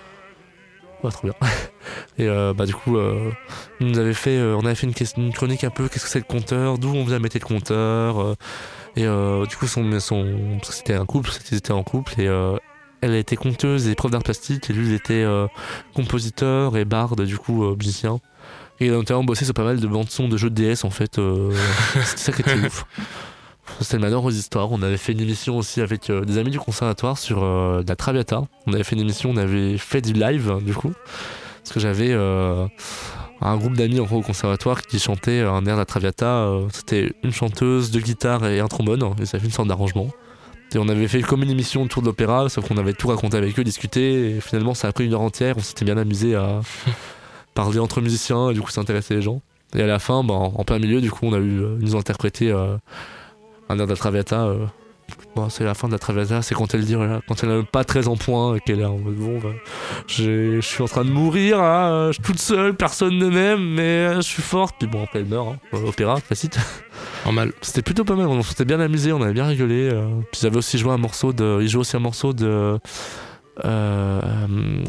Ouais, trop bien. Et euh, bah du coup, euh, il nous avait fait, euh, on avait fait une, question- une chronique un peu. Qu'est-ce que c'est le compteur? D'où on vient mettre le compteur? euh, Et euh, du coup, son, son, parce que c'était un couple, c'était- ils étaient en couple et euh, elle était conteuse et prof d'art plastique et lui il était euh, compositeur et barde, du coup euh, musicien. Et il a notamment bossé sur pas mal de bandes son de jeux de D S en fait. euh, C'était ça qui était ouf. C'était le manoir aux histoires. On avait fait une émission aussi avec euh, des amis du conservatoire sur euh, de la Traviata. On avait fait une émission, on avait fait du live du coup. Parce que j'avais euh, un groupe d'amis en gros, au conservatoire qui chantait un air de la Traviata. euh, C'était une chanteuse, deux guitares et un trombone. Et ça fait une sorte d'arrangement. Et on avait fait comme une émission autour de l'opéra, sauf qu'on avait tout raconté avec eux, discuté. Et finalement, ça a pris une heure entière. On s'était bien amusé à parler entre musiciens et du coup, ça intéressait les gens. Et à la fin, bah, en en plein milieu, du coup, on a eu, euh, ils nous ont interprété euh, un air de la Traviata. euh. Bon, c'est la fin de la Traviata, c'est quand elle dit, voilà, quand elle n'est pas très en point, et qu'elle est en mode bon, bah, j'ai- je suis en train de mourir, là, euh, je suis toute seule, personne ne m'aime, mais euh, je suis forte. Puis bon, après elle meurt, hein, euh, opéra, classique. Normal. C'était plutôt pas mal, on s'était bien amusé, on avait bien rigolé. euh. Puis ils avaient aussi joué un morceau de. Ils jouaient aussi un morceau de. Euh, euh,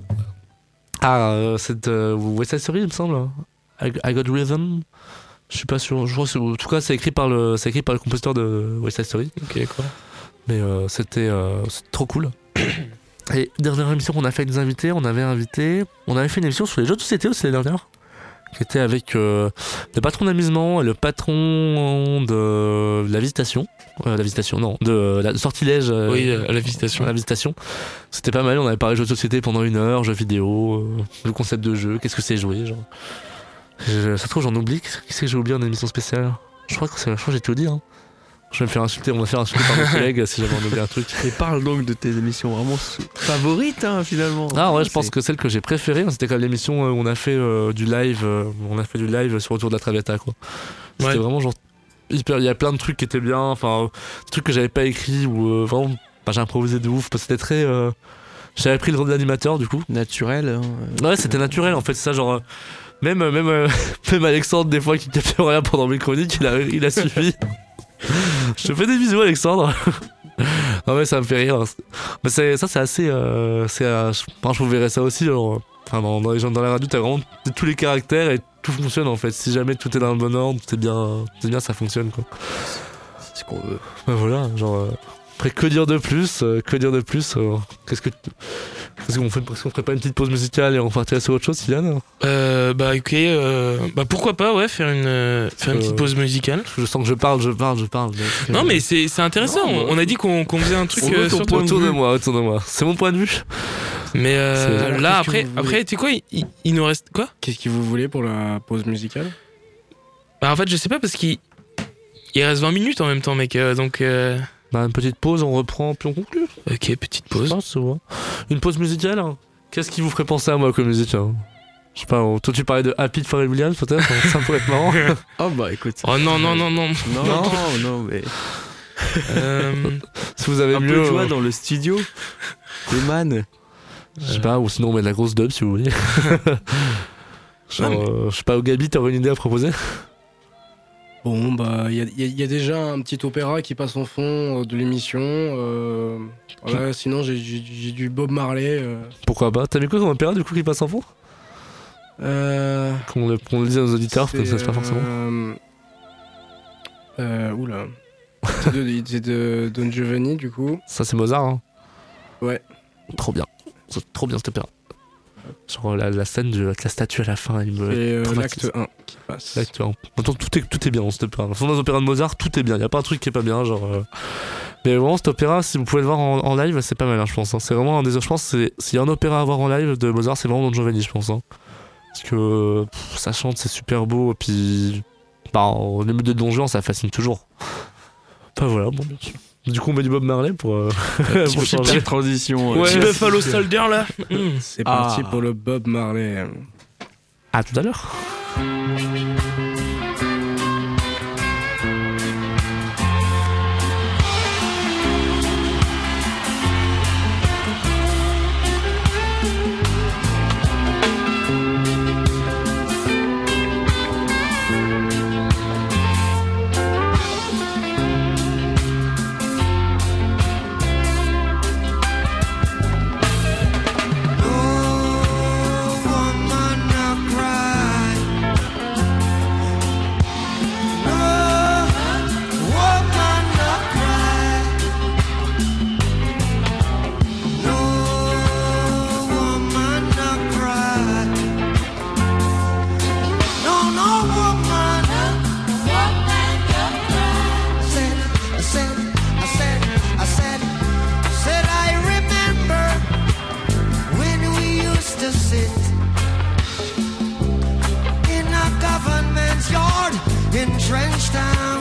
ah, euh, c'est de West Side Story, il me semble. I, I Got Rhythm. Je suis pas sûr. Je crois que c'est- en tout cas, c'est écrit par le, c'est écrit par le compositeur de West Side Story. Ok, quoi. Mais euh, c'était euh, c'était trop cool. Et dernière émission qu'on a fait avec des invités, on avait invité, on avait fait une émission sur les jeux de société aussi l'année dernière, qui était avec euh, le patron d'amusement et le patron de la visitation, euh, la visitation non, de la sortilège. euh, Oui, euh, à la visitation. à la visitation. C'était pas mal, on avait parlé de jeux de société pendant une heure, jeux vidéo, euh, le concept de jeu, qu'est-ce que c'est jouer, genre. Je, ça se trouve, j'en oublie. Qu'est-ce que j'ai oublié en émission spéciale? Je crois que c'est, je crois que j'ai tout dit. Hein. Je vais me faire insulter, on va me faire insulter par mes collègues si j'avais en oublié un truc. Et parle donc de tes émissions vraiment sou- favorites, hein, finalement. Ah ouais, je C'est- pense que celle que j'ai préférée, hein, c'était quand même l'émission où on a fait euh, du live, euh, on a fait du live sur Autour de la Traviata, quoi. C'était Ouais. vraiment genre hyper, il y a plein de trucs qui étaient bien, enfin euh, des trucs que j'avais pas écrits ou euh, vraiment, bah, j'ai improvisé de ouf parce que c'était très, euh, j'avais pris le rôle d'animateur du coup. Naturel. hein. Ouais, c'était naturel en fait, c'est ça genre. euh, Même, euh, même, euh, même Alexandre, des fois, qui captait rien pendant mes chroniques, il a, il a suivi. Je te fais des bisous, Alexandre. Non mais ça me fait rire. Mais c'est, ça c'est assez... Euh, c'est, euh, je pense que vous verrez ça aussi. Alors, enfin, dans, dans, les gens, dans la radio, t'as vraiment tous les caractères et tout fonctionne en fait. Si jamais tout est dans le bon ordre, tout est bien, tout est bien, ça fonctionne quoi. C'est ce qu'on veut. Ben voilà, genre... Euh, après, que dire de plus euh, Que dire de plus euh, Qu'est-ce que... Est-ce qu'on fait, est-ce qu'on ferait pas une petite pause musicale et on partirait sur autre chose, Kylian? Euh, bah ok, euh, bah pourquoi pas, ouais, faire une, euh, faire une petite pause musicale. Je sens que je parle, je parle, je parle. Donc, Non euh, mais c'est, c'est intéressant, Non, on, on a dit qu'on, qu'on faisait un truc on euh, veut ton sur point ton autour de moi, autour de moi. C'est mon point de vue. Mais euh, C'est- alors, là qu'est-ce que après, vous voulez après tu sais quoi, il, il- il nous reste quoi? Qu'est-ce que vous voulez pour la pause musicale? Bah en fait je sais pas parce qu'il il reste vingt minutes en même temps mec, euh, donc euh, Bah, une petite pause, on reprend, puis on conclut. ok, petite Je pause. pense, ouais. Une pause musicale hein. Qu'est-ce qui vous ferait penser à moi comme musique hein? Je sais pas, toi tu parlais de Happy de Pharrell Williams peut-être hein, ça pourrait être marrant. Oh bah écoute. Oh non non non non. Non, non, non, mais. Euh, Si vous avez Un mieux. peu de joie euh, dans le studio. Les man. Je sais pas, ou sinon on met de la grosse dub si vous voulez. Genre, Non, mais- euh, je sais pas, au Gabi, t'aurais une idée à proposer? Bon, bah, il y a, y a- y a déjà un petit opéra qui passe en fond euh, de l'émission. euh, voilà, sinon, j'ai, j'ai- j'ai du Bob Marley. euh, Pourquoi pas? T'as mis quoi comme opéra du coup qui passe en fond? euh, Qu'on le, qu'on le dise à nos auditeurs, c'est, comme ça c'est pas forcément. Euh, euh, oula. C'est de, c'est de Don Giovanni, du coup. Ça c'est Mozart hein? Ouais. Trop bien. C'est trop bien cet opéra. Genre la, la scène de avec la statue à la fin, il me. Et euh, traumatise. l'acte un qui passe. Là, tu vois, en même temps, tout est, tout est bien dans cet opéra. Dans les opéras de Mozart, tout est bien. Il n'y a pas un truc qui est pas bien. Genre, euh. Mais vraiment, cet opéra, si vous pouvez le voir en, en live, c'est pas mal, hein, je pense. hein. C'est vraiment un des. Je pense que c'est- s'il y a un opéra à voir en live de Mozart, c'est vraiment Don Giovanni, je pense. hein. Parce que pff, ça chante, c'est super beau. Et puis, bah, les musiques de Don Juan, ça fascine toujours. Enfin voilà, bon, bien sûr. Du coup, on met du Bob Marley pour, euh, pour changer. Super transition. euh. Ouais. Petit Buffalo Soldier là. Mm. C'est Ah. parti pour le Bob Marley. À tout à l'heure. To sit in a government yard in Trenchtown,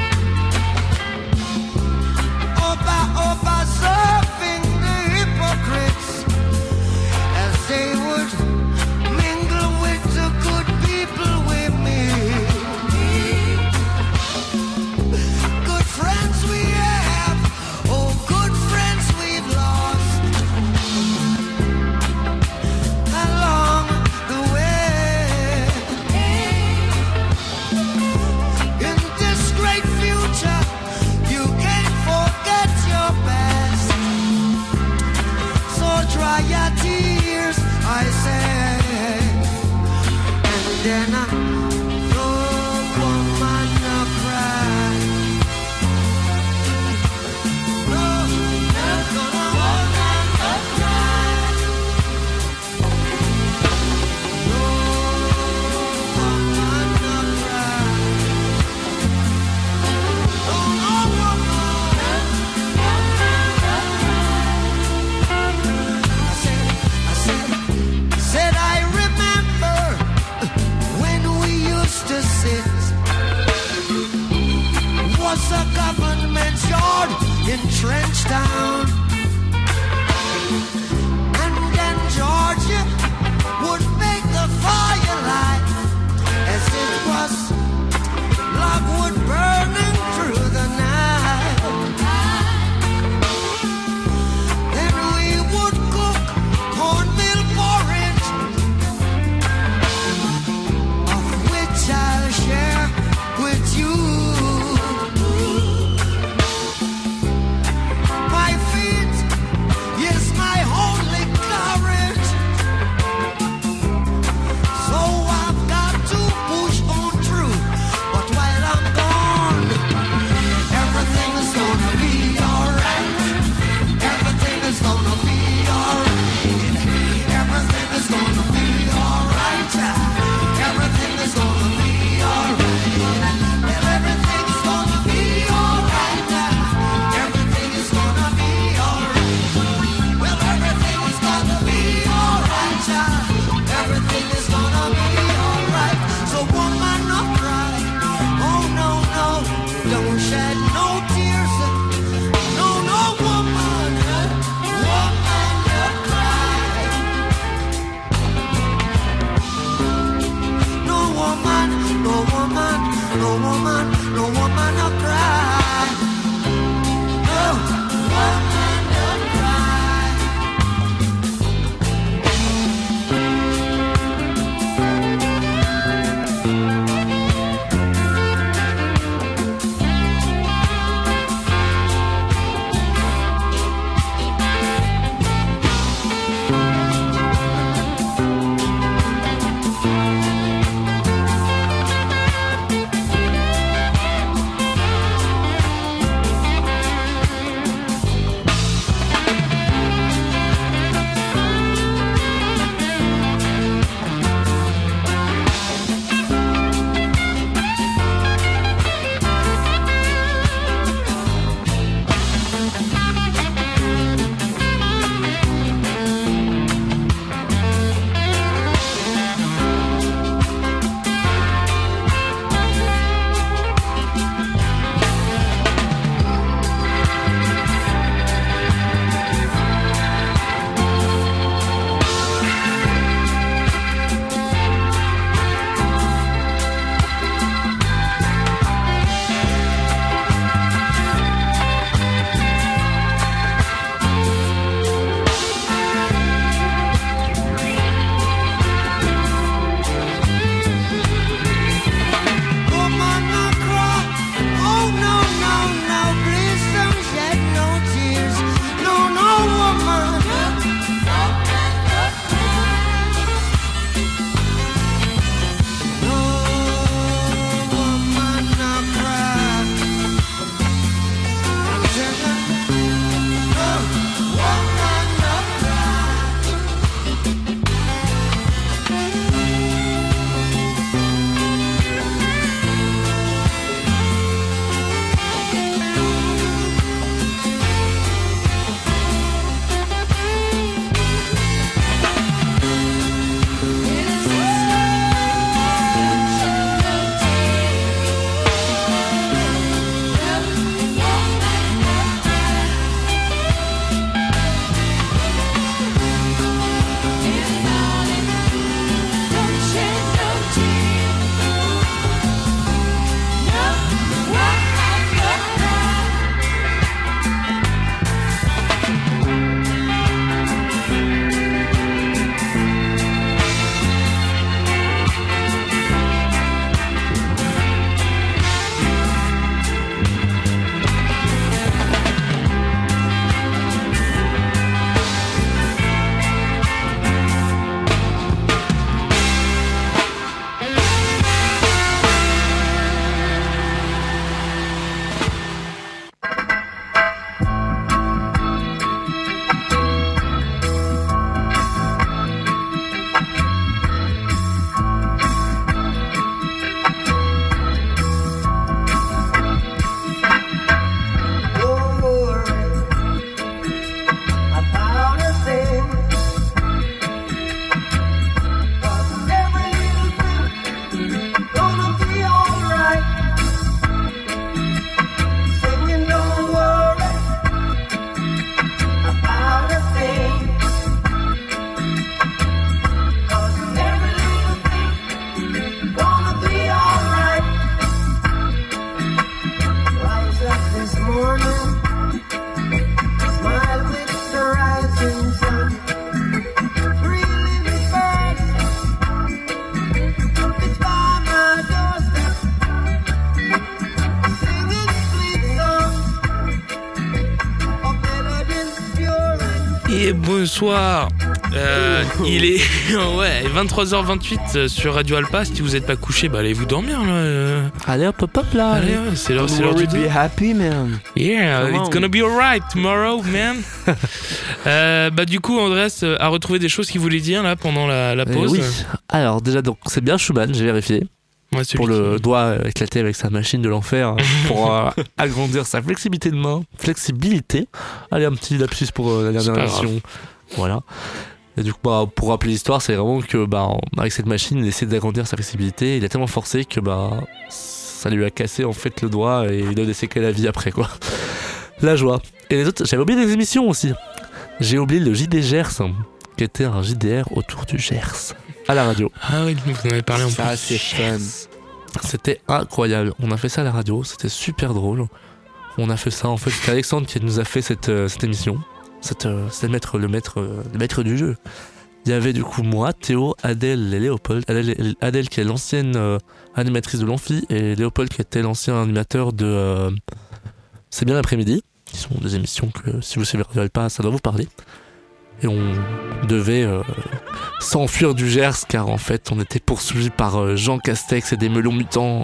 Oba, observing the hypocrites as they would mingle with the good people we meet. Good friends we have, oh, good friends we've lost along the way. In this great future, you can't forget your past. So dry your tears, I say, and then I no woman no cry. No, there's gonna woman no cry. No woman no cry. No, no woman. I said, I said, said I remember when we used to sit. Was a government yard in Trenchtown, and then Georgia would make the firelight as it was logwood burning through the night. Then we would cook cornmeal porridge, of which I'll share with you. Et bonsoir. Euh, il est ouais, vingt-trois heures vingt-huit sur Radio Alpa. Si vous n'êtes pas couché, bah allez vous dormir là. euh. Allez hop hop hop là. Allez, ouais, c'est l'heure, c'est l'heure du Be thé. happy, man. Yeah, Come it's on. gonna be alright tomorrow, man. euh, bah du coup, Andreas a retrouvé des choses qu'il voulait dire là pendant la, la Euh, pause. oui. Alors déjà donc c'est bien Schumann, j'ai vérifié. Ouais, celui Pour le qui- doigt euh, éclaté avec sa machine de l'enfer hein, pour euh, agrandir sa flexibilité de main. Flexibilité. Allez, un petit lapsus pour euh, la C'est dernière pas émission. Voilà. Et du coup, bah, pour rappeler l'histoire, c'est vraiment que bah, en- avec cette machine, il essaie d'agrandir sa flexibilité. Il a tellement forcé que bah, ça lui a cassé en fait le doigt et il a des séquelles à vie après quoi. La joie. Et les autres, j'avais oublié des émissions aussi. J'ai oublié le J D Gers, hein, qui était un J D R autour du Gers à la radio. Ah oui, vous en avez parlé en Ça, plus. c'est fun. C'était incroyable. On a fait ça à la radio, c'était super drôle. On a fait ça, en fait, c'est Alexandre qui nous a fait cette, euh, cette émission. Cette, euh, C'était le maître, le, maître, euh, le maître du jeu. Il y avait du coup moi, Théo, Adèle et Léopold. Adèle, Adèle qui est l'ancienne euh, animatrice de l'Amphi et Léopold qui était l'ancien animateur de euh, C'est bien l'après-midi, qui sont des émissions que si vous suivez Radio Alpa, ça doit vous parler. Et on devait euh, s'enfuir du Gers car en fait on était poursuivi par euh, Jean Castex et des melons mutants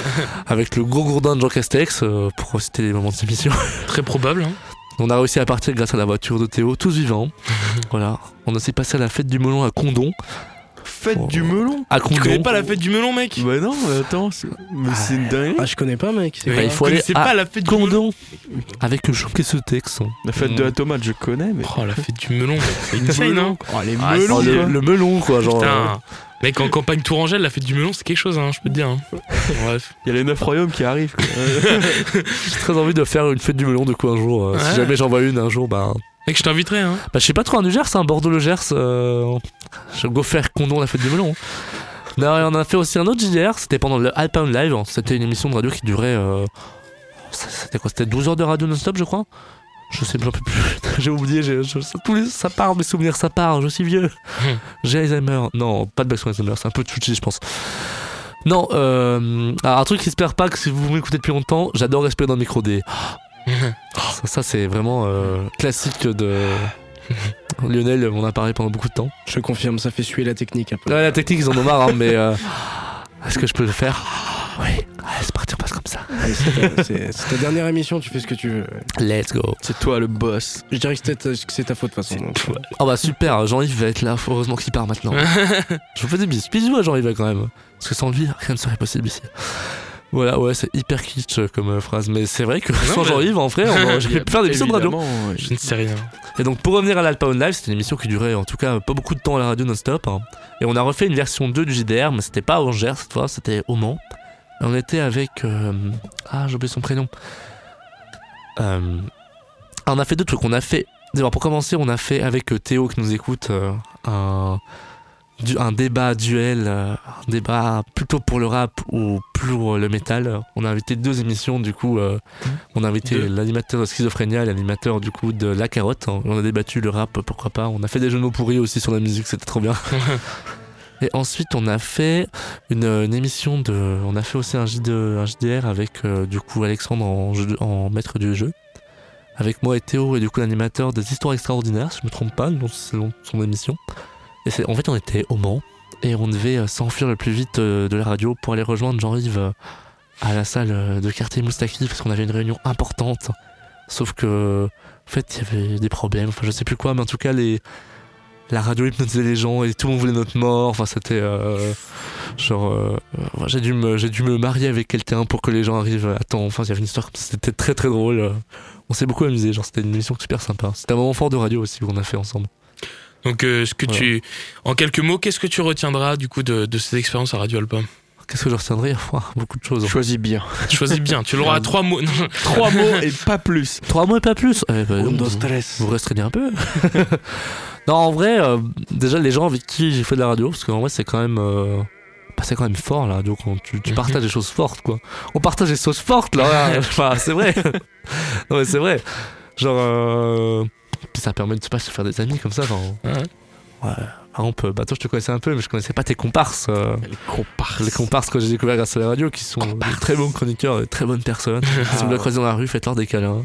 avec le gros gourdin de Jean Castex euh, pour citer les moments de l'émission. Très probable. Hein. On a réussi à partir grâce à la voiture de Théo, tous vivants. Voilà. On a aussi passé à la fête du melon à Condon. Fête Oh. du melon. À Tu Condon. connais pas la fête du melon, mec? Bah non, mais attends, c'est- mais c'est une dinguerie. Ah, je connais pas, mec. C'est Mais Bah, quoi il faut vous aller connaissez à pas la fête du melon? Condon avec Jean Castex. La fête de la tomate, je connais, mais. Oh, la fête du melon, mec. C'est insane, hein? Oh, les Ah, melons, Oh, c'est- le, quoi. le melon quoi, genre. euh, Putain. Mec, en campagne Tourangelle, la fête du melon, c'est quelque chose, hein, je peux te dire. Hein. Bref. Il y a les neuf royaumes qui arrivent. quoi. J'ai très envie de faire une fête du melon de coup un jour. euh, Si Ouais. jamais j'en vois une un jour, bah. Mec, je t'inviterai, hein. Bah, je sais pas trop, un du Gers, un Bordeaux-le-Gers. Euh... Je vais go faire Condon la fête du melon. Non, et on a fait aussi un autre J D R, c'était pendant le Alpine Live. C'était une émission de radio qui durait. Euh... C'était quoi? C'était douze heures de radio non-stop, je crois? Je sais, j'en peux plus. J'ai oublié, j'ai, je, ça, tous les, ça part, mes souvenirs, ça part, je suis vieux. J'ai Alzheimer. Non, pas de blague sur Alzheimer, c'est un peu touchy, je pense. Non, euh, alors un truc qui se perd pas, que si vous m'écoutez depuis longtemps, j'adore respirer dans le micro D. Ça, ça, c'est vraiment euh, classique de. Lionel m'en a parlé pendant beaucoup de temps. Je confirme, ça fait suer la technique un peu. Ouais, la technique, ils en ont marre, hein, mais. euh, Est-ce que je peux le faire? Oui, ouais, c'est parti, on passe comme ça. Allez, c'est ta- C'est c'est ta dernière émission, tu fais ce que tu veux. Let's go. C'est toi le boss. Je dirais que c'est ta, que c'est ta faute de toute façon. donc. Oh bah super, Jean-Yves va être là, heureusement qu'il part maintenant. Je vous fais des bisous, bisous à Jean-Yves quand même. Parce que sans lui, rien ne serait possible ici. Voilà, ouais, c'est hyper kitsch comme euh, phrase, mais c'est vrai que sans mais- Jean-Yves, en vrai, on j'ai pu faire des émissions de radio. Évidemment, ouais. Je ne sais rien. Et donc pour revenir à l'Alpa On Live, c'était une émission qui durait en tout cas pas beaucoup de temps à la radio non-stop. hein. Et on a refait une version deux du J D R, mais c'était pas à Angers cette fois, c'était au Mans. Et on était avec... euh, Ah, j'ai oublié son prénom. Euh, ah, on a fait deux trucs. On a fait... D'abord, pour commencer, on a fait avec euh, Théo qui nous écoute euh, un... du- un débat duel, euh, un débat plutôt pour le rap ou pour le métal. On a invité deux émissions du coup. euh, on a invité Deux. l'animateur de Schizophrénia et l'animateur du coup de La Carotte. On a débattu le rap, pourquoi pas. On a fait des jeux de mots pourris aussi sur la musique, c'était trop bien. Et ensuite on a fait une, une émission de... On a fait aussi un, J D, un J D R avec euh, du coup Alexandre en, jeu- en maître du jeu. Avec moi et Théo et du coup l'animateur des Histoires Extraordinaires, si je me trompe pas, dans son son émission. Et c'est- en fait, on était au Mans et on devait euh, s'enfuir le plus vite euh, de la radio pour aller rejoindre Jean-Yves euh, à la salle euh, de quartier Moustaki parce qu'on avait une réunion importante. Sauf que, en fait, il y avait des problèmes. Enfin, je sais plus quoi, mais en tout cas, les... la radio hypnotisait les gens et tout le monde voulait notre mort. Enfin, c'était euh, genre, euh, euh, j'ai dû me, j'ai dû me marier avec quelqu'un pour que les gens arrivent à temps. Enfin, il y avait une histoire comme ça. C'était très très drôle. euh. On s'est beaucoup amusé. Genre, c'était une émission super sympa. C'était un moment fort de radio aussi qu'on a fait ensemble. Donc, euh, ce que Voilà. tu, en quelques mots, qu'est-ce que tu retiendras du coup de, de cette expérience à Radio Alpa? Qu'est-ce que je retiendrai? Ouah, beaucoup de choses. Choisis bien. Choisis bien. Tu l'auras à trois mots. Non. Trois mots et pas plus. Trois mois et pas plus. Eh ben, Un, vous, dos, tres. vous restreignez un peu. Non, en vrai, euh, déjà les gens avec qui j'ai fait de la radio, parce qu'en vrai c'est quand même, euh, bah, c'est quand même fort la radio quand tu, tu Mhm. partages des choses fortes quoi. On partage des choses fortes là. Enfin, c'est vrai. Non mais c'est vrai. Genre, euh, puis ça permet de pas se faire des amis comme ça. Genre, Ouais. ouais. par exemple, bah toi je te connaissais un peu, mais je connaissais pas tes comparses. euh, Les comparses. Les comparses que j'ai découvert grâce à la radio, qui sont de très bons chroniqueurs, de très bonnes personnes. Si vous la croisez dans la rue, faites-leur des câlins.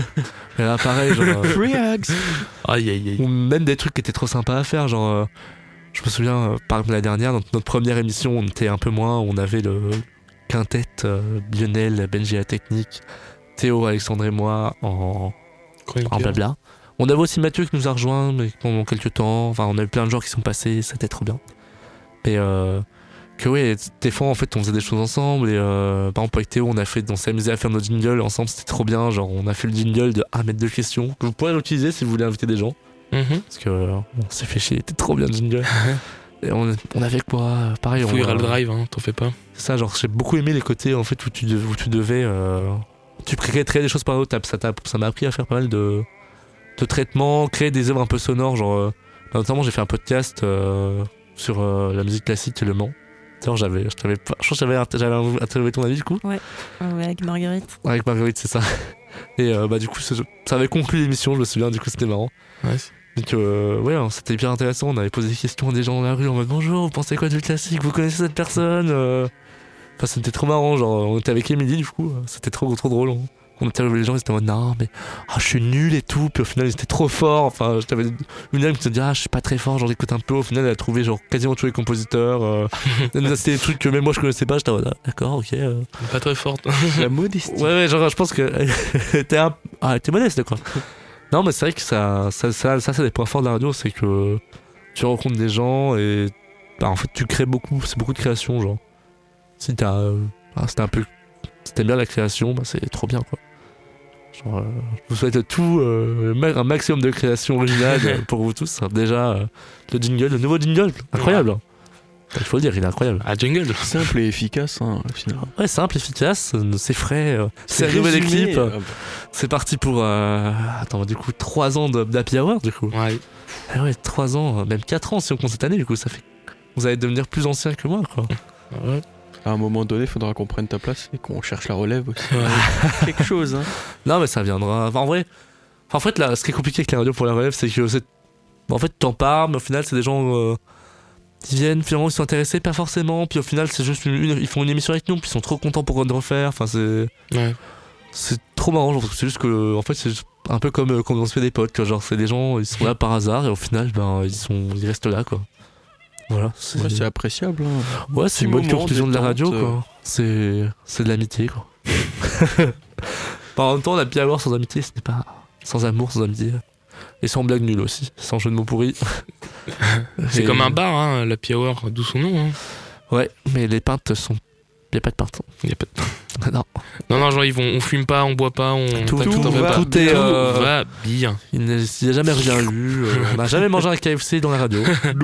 Et là, pareil, genre. euh, Free hugs. Aïe, aïe, aïe. ou même des trucs qui étaient trop sympas à faire, genre. euh, je me souviens, euh, par exemple, la dernière, dans notre première émission, on était un peu moins, on avait le quintet euh, Lionel, Benji à technique, Théo, Alexandre et moi en, en blabla. On avait aussi Mathieu qui nous a rejoint mais pendant quelques temps. Enfin, on a eu plein de gens qui sont passés, c'était trop bien. Et euh, que ouais, des fois en fait on faisait des choses ensemble. Et euh, par exemple avec Théo, on a fait, on s'est amusé à faire nos jingles ensemble, c'était trop bien. Genre on a fait le jingle de un mètre de questions que vous pourrez l'utiliser si vous voulez inviter des gens. Mhm. Parce que euh, on s'est fait chier, c'était trop bien le jingle. Et on, on avait quoi pareil. on, Fouillera euh, le drive, hein, t'en fais pas. C'est ça, genre j'ai beaucoup aimé les côtés en fait où tu, dev- où tu devais. Euh, tu créais créer des choses par exemple, ça, t'a- ça m'a appris à faire pas mal de, de traitements, créer des œuvres un peu sonores. Genre, euh, notamment j'ai fait un podcast euh, sur euh, la musique classique et le Mans. D'ailleurs, j'avais, je t'avais pas, je pense que j'avais, j'avais interviewé ton avis du coup. Ouais, avec Marguerite. Avec Marguerite, c'est ça. Et euh, bah du coup, ça, ça avait conclu l'émission, je me souviens, du coup c'était marrant. Ouais, c'est- Donc euh, ouais, hein, c'était hyper intéressant, on avait posé des questions à des gens dans la rue en mode bonjour, vous pensez quoi du classique, vous connaissez cette personne euh... Enfin c'était trop marrant, genre on était avec Émilie du coup, c'était trop trop drôle. On, on interviewait les gens, ils étaient en mode non mais ah, je suis nul et tout, puis au final ils étaient trop forts, enfin j'avais une dame qui se dit ah je suis pas très fort, j'en écoute un peu, au final elle a trouvé genre quasiment tous les compositeurs, euh... c'était des trucs que même moi je connaissais pas, j'étais en mode ah, d'accord ok. Euh... Pas très forte. La modestie. Ouais ouais genre je pense que elle était un... ah, elle était modeste quoi. Non, mais c'est vrai que ça, ça, ça, ça c'est des points forts de la radio, c'est que tu rencontres des gens et bah, en fait tu crées beaucoup, c'est beaucoup de création, genre. Si t'as, euh, ah, c'était un peu, si t'aimes bien la création, bah, c'est trop bien quoi. Genre, euh, je vous souhaite tout, euh, un maximum de création originale pour vous tous. Déjà, euh, le jingle, le nouveau jingle, incroyable. Il faut le dire, il est incroyable. Ah, jingle. Simple et efficace, hein, au final. Ouais, simple, efficace, c'est frais, euh, c'est un nouvel résumé, équipe. euh, C'est parti pour, euh, attends, du coup, trois ans de- d'Happy Hour, du coup. Ouais. Ah ouais, trois ans, même quatre ans si on compte cette année, du coup, ça fait. Vous allez devenir plus ancien que moi, quoi. Ouais. À un moment donné, il faudra qu'on prenne ta place et qu'on cherche la relève aussi. Quelque chose, hein. Non, mais ça viendra. Enfin, en vrai, enfin, en fait, là, ce qui est compliqué avec la radio pour la relève, c'est que c'est. En fait, t'en parles, mais au final, c'est des gens. Euh... Ils viennent, finalement, ils sont intéressés, pas forcément. Puis au final, c'est juste une, une- ils font une émission avec nous, puis ils sont trop contents pour le refaire. Enfin, c'est. Ouais. C'est trop marrant, genre, parce que c'est juste que. En fait, c'est juste un peu comme euh, quand on se fait des potes, quoi. Genre, c'est des gens, ils sont là par hasard, et au final, ben, ils, sont... ils restent là, quoi. Voilà. C'est, Ouais, c'est appréciable. Hein. ouais, c'est une Petit bonne moment conclusion de la détente, radio, euh. quoi. C'est, c'est de l'amitié, quoi. Enfin, en même temps, la Happy Hour sans amitié, ce n'est pas. Sans amour, sans amitié. Et sans blague nulle aussi, sans jeu de mots pourris. C'est Et- comme un bar, hein, l'Happy Hour, d'où son nom. Hein. Ouais, mais les pintes sont. Il n'y a pas de pintes. Y a pas de... Non. Non, non, genre, ils vont, on fume pas, on boit pas, on. Tout- t'as- tout t'en fais va pas. tout est, euh, va bien. Il n'y a jamais rien eu. euh, on n'a jamais mangé un K F C dans la radio.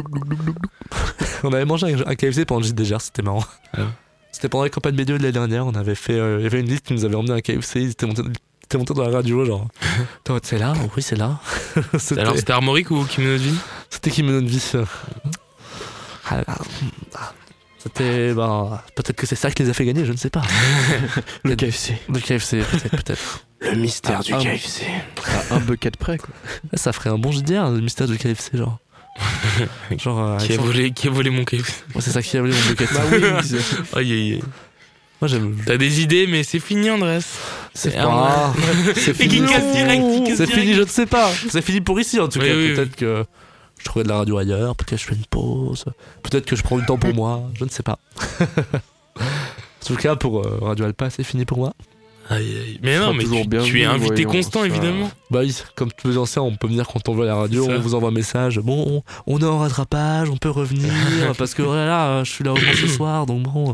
On avait mangé un K F C pendant le J D G R, c'était marrant. Ah. C'était pendant la campagne B deux de l'année dernière. On avait fait. euh, Il y avait une liste qui nous avait emmené un K F C. Ils étaient montés, ils étaient montés dans la radio, genre. T'es en mode, c'est là? Oui, c'est là. C'était- Alors, c'était Armorique ou Kimono de Vie? C'était qui me donne vie. ça. Ah, ah, C'était. Bah, peut-être que c'est ça qui les a fait gagner, je ne sais pas. Le K F C. Le K F C, peut-être, peut-être. Le mystère Ah, du ah, K F C. À un bucket près, quoi. Ouais, ça ferait un bon J D R, le mystère du K F C, genre. Genre. euh, Qui a, Alexandre- volé, qui a volé mon K F C? Ouais, c'est ça qui a volé mon bucket. Bah oui, Aïe, aïe, aïe. Moi, j'aime. T'as des idées, mais c'est fini, Andrés. C'est C'est pas. C'est Et qui fini. casse direct, qui casse C'est direct. fini, je ne sais pas. C'est fini pour ici, en tout Oui, cas. oui, Peut-être que je trouverai de la radio ailleurs. Peut-être que je fais une pause. Peut-être que je prends du temps pour moi. Je ne sais pas. En tout cas, pour euh, Radio Alpa, c'est fini pour moi. Aïe, aïe. Mais non, sera mais toujours tu, bienvenu, tu es invité voyons, constant, ça. évidemment. Bah oui, comme tous les anciens, on peut venir quand on veut à la radio, C'est ça. on vous envoie un message. Bon, on, on est en rattrapage, on peut revenir, parce que voilà, je suis là au moins ce soir, donc bon.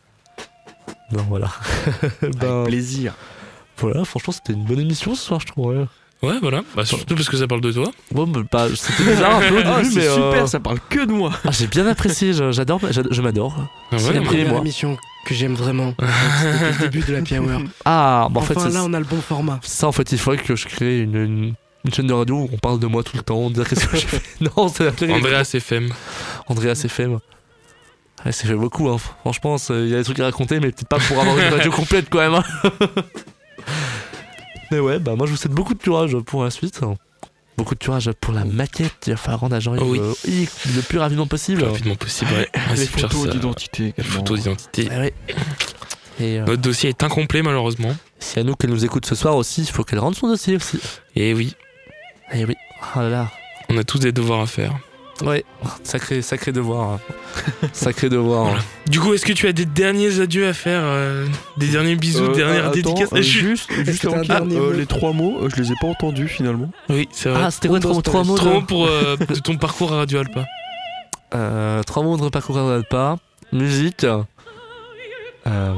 Non, voilà. Ben, Avec plaisir. voilà, franchement, c'était une bonne émission ce soir, je trouve. Ouais, Ouais, voilà. Bah, surtout parce que ça parle de toi. bon, bah, bah, c'était bizarre un peu au début, Ah, mais. c'est euh, super, ça parle que de moi. ah, j'ai bien apprécié, je- j'adore, j'ad- je m'adore. Ah, C'est ouais, la bah, première moi. émission que j'aime vraiment. C'était depuis le début de la Happy Hour. Ah, bah en Enfin, fait, c'est là, on a le bon format. ça, en fait, il faudrait que je crée une, une, une chaîne de radio où on parle de moi tout le temps, dire qu'est-ce que j'ai fait. Non, c'est la terrible. Andreas F M. Andreas F M. Ouais, c'est fait beaucoup, hein. Franchement, c'est- il y a des trucs à raconter, mais peut-être pas pour avoir une radio complète quand même. hein. Mais ouais, bah moi je vous souhaite beaucoup de courage pour la suite. beaucoup de courage pour la maquette. Il va falloir rendre à Jean-Yves Oh oui. euh, oui, le plus rapidement possible. Le plus rapidement possible, ouais. Les Vas-y, faire photos ça. d'identité également. Photos d'identité. Ah ouais. Et euh, Notre dossier est incomplet, malheureusement. si à nous qu'elle nous écoute ce soir aussi, il faut qu'elle rende son dossier aussi. Et oui, Eh oui. Oh là là. on a tous des devoirs à faire. Ouais. Sacré, sacré devoir. hein. Sacré devoir. Voilà. Du coup, est-ce que tu as des derniers adieux à faire euh, des derniers bisous, Euh, dernières attends, dédicaces euh, Je suis- Juste, juste que avant t'as un qu'il- dernier euh, mot les trois mots, euh, je les ai pas entendus finalement. Oui, c'est vrai. Ah, c'était quoi trois, trois mots Trois de- mots pour euh, de ton parcours à Radio Alpa. Euh, trois mots de parcours à pas. Musique. Euh,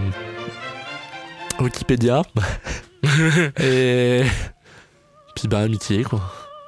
Wikipédia. Et. Puis bah, amitié, quoi.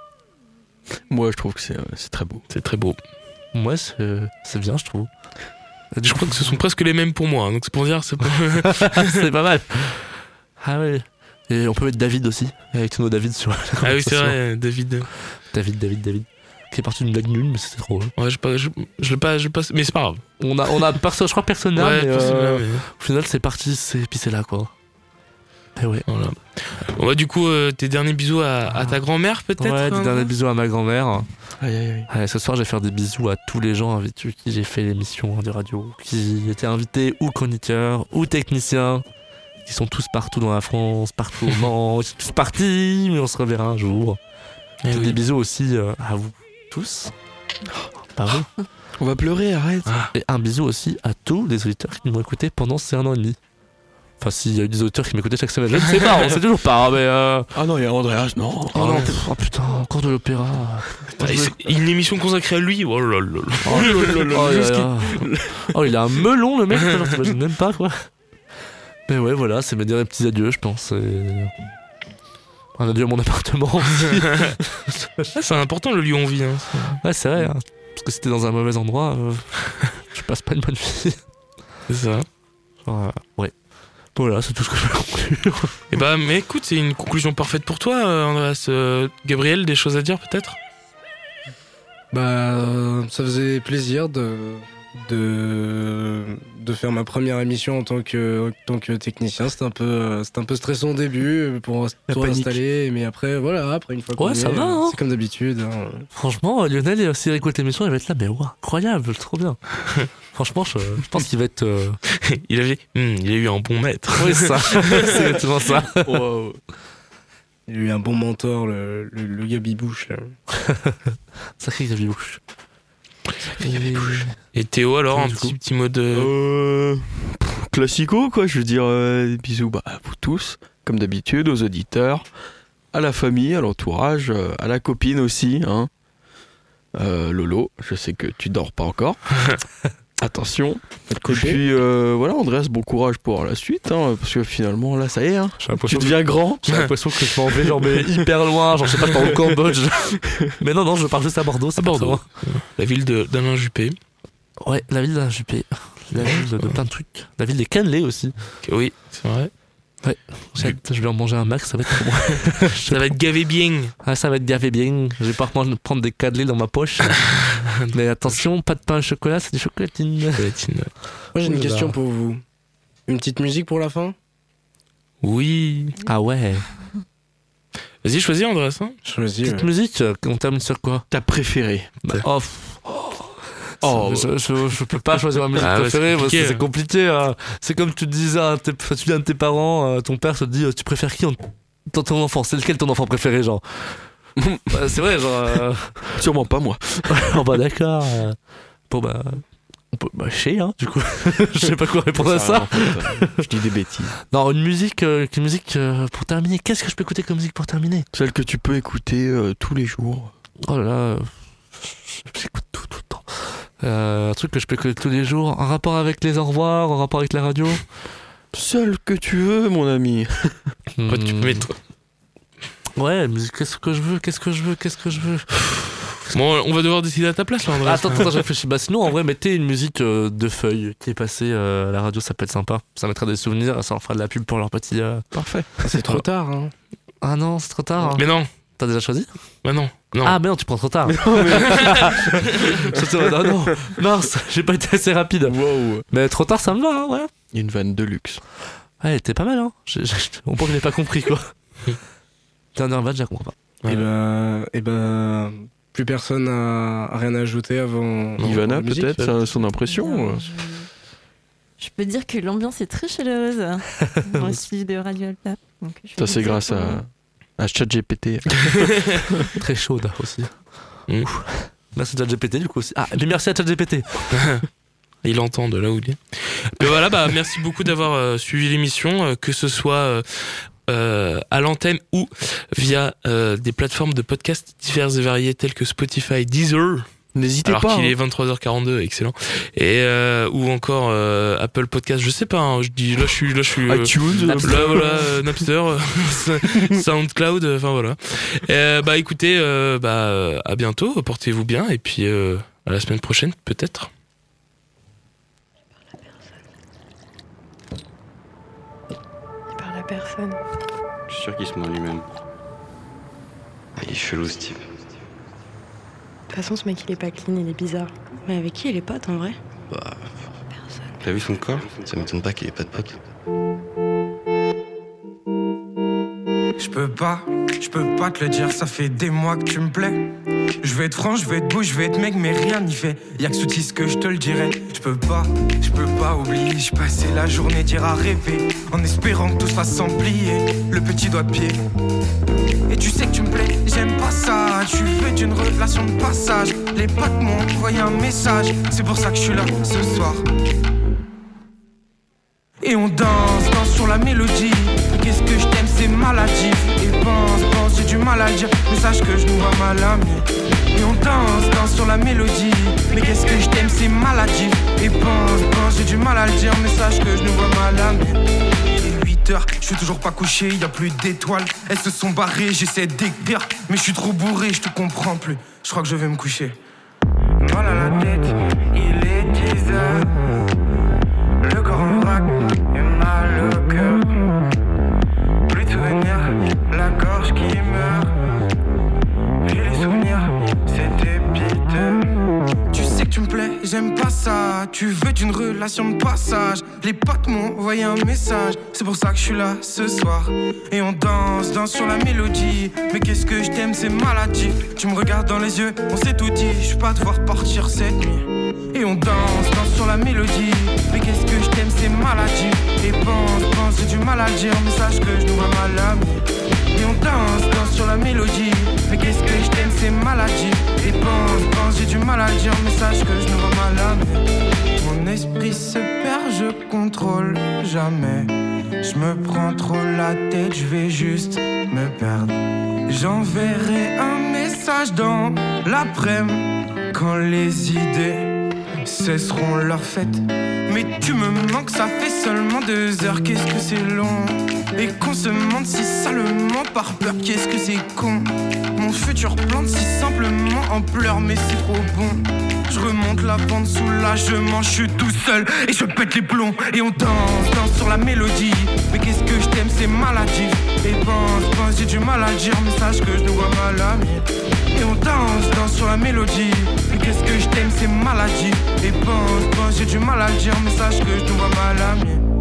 Moi, je trouve que c'est euh, c'est très beau. C'est très beau. Moi, c'est c'est bien, je trouve. Je crois que ce sont presque les mêmes pour moi, hein, donc c'est pour dire. C'est pas... C'est pas mal. Ah ouais. Et on peut mettre David aussi, avec tous nos David sur la Ah oui, c'est conversation. vrai, David. David, David, David. Qui est parti d'une blague nulle, mais c'était trop. Ouais, je, pas, je, je le passe, je passe, mais c'est pas grave. On a, on a perso, je crois personne n'a, Ouais, mais, personne euh, là, mais au final c'est parti, c'est puis c'est là quoi. Et ouais. voilà. Bon, bah, du coup, euh, tes derniers bisous à, à ta grand-mère peut-être. Ouais, des hein, derniers bisous à ma grand-mère. Aïe, aïe, aïe. Ouais, ce soir, je vais faire des bisous à tous les gens avec qui j'ai fait l'émission hein, de radio, qui étaient invités ou chroniqueurs ou techniciens, qui sont tous partout dans la France, partout au Mans, ils sont tous partis, mais on se reverra un jour. Eh Et oui. des bisous aussi euh, à vous tous. Pas vous. On va pleurer, arrête. Ah, Et un bisou aussi à tous les auditeurs qui m'ont écouté pendant ces un an et demi. Enfin, s'il y a eu des auditeurs qui m'écoutaient chaque semaine, je ne sais pas, on sait toujours pas, mais euh... Ah non, il y a Andreas, non. Oh non, pff, oh putain, encore de l'opéra. putain, et c'est une émission consacrée à lui. Oh là là là. Oh, là là. Oh, il a un melon, le mec, genre, t'imagines même pas, quoi. Mais ouais, voilà, c'est mes derniers petits adieux, je pense. Et... un adieu à mon appartement aussi. Ah, c'est important le lieu où on vit. Hein. Ouais, c'est vrai, hein. Parce que si t'es dans un mauvais endroit, euh, tu passes pas une bonne vie. C'est ça. Genre, euh, ouais. Voilà, c'est tout ce que je peux conclure. Et bah, mais écoute, c'est une conclusion parfaite pour toi, euh, Andreas. Euh, Gabriel, des choses à dire peut-être? Bah, euh, ça faisait plaisir de, de, de faire ma première émission en tant que, en tant que technicien. C'était un peu, euh, c'était un peu stressant au début pour tout panique. installer, mais après, voilà, après une fois qu'on Ouais, y ça est, va, euh, hein. c'est comme d'habitude. hein. Franchement, Lionel, s'il écoute l'émission, il va être là, mais ouais, incroyable, trop bien. Franchement, je, je pense qu'il va être. Euh... Il avait, hmm, il a eu un bon maître. Oui, ça, c'est exactement ça. Wow. Il a eu un bon mentor, le, le, le Gabi Bouche. là. Sacré Xavier Bouche. Et Théo, alors, un Du petit, coup. petit mot de. Euh, pff, classico, quoi. Je veux dire, euh, bisous bah, à vous tous, comme d'habitude, aux auditeurs, à la famille, à l'entourage, euh, à la copine aussi. Hein. Euh, Lolo, je sais que tu dors pas encore. Attention. Et puis euh, voilà, Andreas, bon courage pour la suite, hein, parce que finalement, là, ça y est, hein, J'ai tu l'impression que, deviens grand. j'ai l'impression que je m'en vais genre, mais hyper loin, genre je sais pas, je pars au Cambodge. Mais non, non, je pars juste à Bordeaux. c'est À pas Bordeaux. trop La ville de- d'Alain Juppé. loin. Ouais, la ville d'un Juppé. La ville de, de plein de trucs. La ville des cannelés aussi. Oui, c'est vrai. J'ai hâte, je vais en manger un max, ça va être trop bon. Ça va être gavé bien. Ah, ça va être gavé bien. Je vais pas prendre prendre des cannelés dans ma poche. Mais attention, pas de pain au chocolat, c'est des chocolatines. Chocolatine. Moi, j'ai une Oula. question pour vous. Une petite musique pour la fin? Oui. Ah ouais. Vas-y, choisis, Andreas. Hein. Choisis. Petite ouais. musique, euh, on termine sur quoi? Ta préférée. Bah, oh, pff. Oh, je, je, je peux pas choisir ma musique Ah ouais, c'est préférée, parce que compliqué, c'est hein. compliqué. hein. C'est comme tu disais à tes, enfin, tu dis à un de tes parents, euh, ton père te dit, euh, tu préfères qui en- dans ton enfant? C'est lequel ton enfant préféré, genre? Bah, c'est vrai, genre. euh, sûrement pas moi. oh bah d'accord. euh, Bon bah. On peut. Bah, chier, hein, du coup. Je sais pas quoi répondre à ça. en fait, euh, je dis des bêtises. Non, une musique, euh, une musique euh, pour terminer. Qu'est-ce que je peux écouter comme musique pour terminer? Celle que tu peux écouter euh, tous les jours. Oh là là. euh, J'écoute tout, tout le temps. Euh, un truc que je peux écouter tous les jours. Un rapport avec les au revoir, un rapport avec la radio. Celle que tu veux, mon ami. Après, tu peux mettre. Ouais, musique, qu'est-ce que je veux, qu'est-ce que je veux, qu'est-ce que je veux. Bon, on va devoir décider à ta place, là, Andreas. Attends, attends, je réfléchis. Bah, sinon, en vrai, mettez une musique euh, de feuilles qui est passée euh, à la radio, ça peut être sympa. Ça mettra des souvenirs, ça leur fera de la pub pour leur petit. euh, Parfait. Ah, c'est trop tard. Hein. Ah non, c'est trop tard. hein. Mais non. T'as déjà choisi? Bah non. Non. Ah, mais non, tu prends trop tard. Je te- non, non, mince, j'ai pas été assez rapide. Wow. Mais trop tard, ça me va, hein, ouais. Il y a une vanne de luxe. Ouais, elle était pas mal, hein. J'ai- j'ai- On voit que je l'ai pas compris, quoi. Dernière vanne, je la comprends pas. Et bah, et bah, plus personne a, a rien à ajouter avant. Ivana, avant la musique. peut-être, ça, son impression. Non, euh. je... je peux dire que l'ambiance est très chaleureuse dans le studio de Radio Alpa. Donc, je Ça, peux c'est dire grâce que- à, à ChatGPT. Très chaude aussi. Mm. Ouf. Merci ChatGPT du coup aussi. Ah, mais merci à ChatGPT. Il entend de là où il est. Mais voilà, bah, merci beaucoup d'avoir euh, suivi l'émission, euh, que ce soit euh, euh, à l'antenne ou via euh, des plateformes de podcasts diverses et variées telles que Spotify, Deezer, N'hésitez alors pas. qu'il hein. est vingt-trois heures quarante-deux, excellent, et euh, ou encore euh, Apple Podcast, je sais pas, hein, je dis là je suis là je suis euh, iTunes, là voilà euh, Napster, euh, SoundCloud, enfin voilà. Euh, bah écoutez, euh, bah à bientôt, portez-vous bien et puis euh, à la semaine prochaine peut-être. Il parle à personne. Je suis sûr qu'il se ment lui-même. Ah, il est chelou ce type. De toute façon, ce mec, il est pas clean, il est bizarre. Mais avec qui il est pote en vrai? Bah. T'as vu son corps? Ça m'étonne pas qu'il ait pas de pote. Je peux pas, je peux pas te le dire, ça fait des mois que tu me plais. Je vais être franc, je vais être beau, je vais être mec, mais rien n'y fait. Y'a que sous ce que je te le dirai. Je peux pas, je peux pas oublier. Je passais la journée dire à rêver, en espérant que tout se fasse sans plier. Le petit doigt de pied. Et tu sais que tu me plais, j'aime pas ça. Tu veux d'une relation de passage. Les potes m'ont envoyé un message, c'est pour ça que je suis là ce soir. Et on danse, danse sur la mélodie. Qu'est-ce que je t'aime, c'est maladif. Et pense, pense, j'ai du mal à le dire, mais sache que je nous vois mal amis. Et on danse, danse sur la mélodie. Mais qu'est-ce que je t'aime, c'est maladif. Et pense, pense, j'ai du mal à le dire, mais sache que je nous vois mal amis. huit heures, je suis toujours pas couché, y a plus d'étoiles. Elles se sont barrées, j'essaie d'écrire, mais je suis trop bourré, je te comprends plus. Je crois que je vais me coucher. Mal à la tête, il est dix heures. Le corps en vrac et mal au cœur. Plus de souvenirs, la gorge qui meurt. Puis les souvenirs, c'était piteux. Tu sais que tu me plais, j'aime pas ça. Tu veux d'une relation de passage. Les potes m'ont envoyé un message, c'est pour ça que je suis là ce soir. Et on danse, danse sur la mélodie. Mais qu'est-ce que je t'aime, c'est maladif. Tu me regardes dans les yeux, on s'est tout dit. Je vais pas devoir partir cette nuit. Et on danse, danse sur la mélodie. Mais qu'est-ce que je t'aime, c'est maladif. Et pense, pense, j'ai du mal à le dire, mais sache que je nous vois mal amis. Et on danse, danse sur la mélodie. Mais qu'est-ce que je t'aime, c'est maladif. Et pense, pense, j'ai du mal à le dire, mais sache que je nous vois mal amis. Mon esprit se perd, je contrôle jamais. Je me prends trop la tête, je vais juste me perdre. J'enverrai un message dans l'après-midi quand les idées cesseront leur fête. Mais tu me manques, ça fait seulement deux heures, qu'est-ce que c'est long. Et qu'on se demande si salement par peur, qu'est-ce que c'est con. Mon futur plante si simplement en pleurs, mais c'est trop bon. Je remonte la pente, soulagement, je suis tout seul et je pète les plombs. Et on danse, danse sur la mélodie. Mais qu'est-ce que je t'aime, c'est maladif. Et pense, pense, j'ai du mal à dire, mais sache que je nous vois mal amis. Et on danse, danse sur la mélodie. Mais qu'est-ce que je t'aime, c'est maladif. Et pense, pense, j'ai du mal à le dire, mais sache que je nous vois mal amis.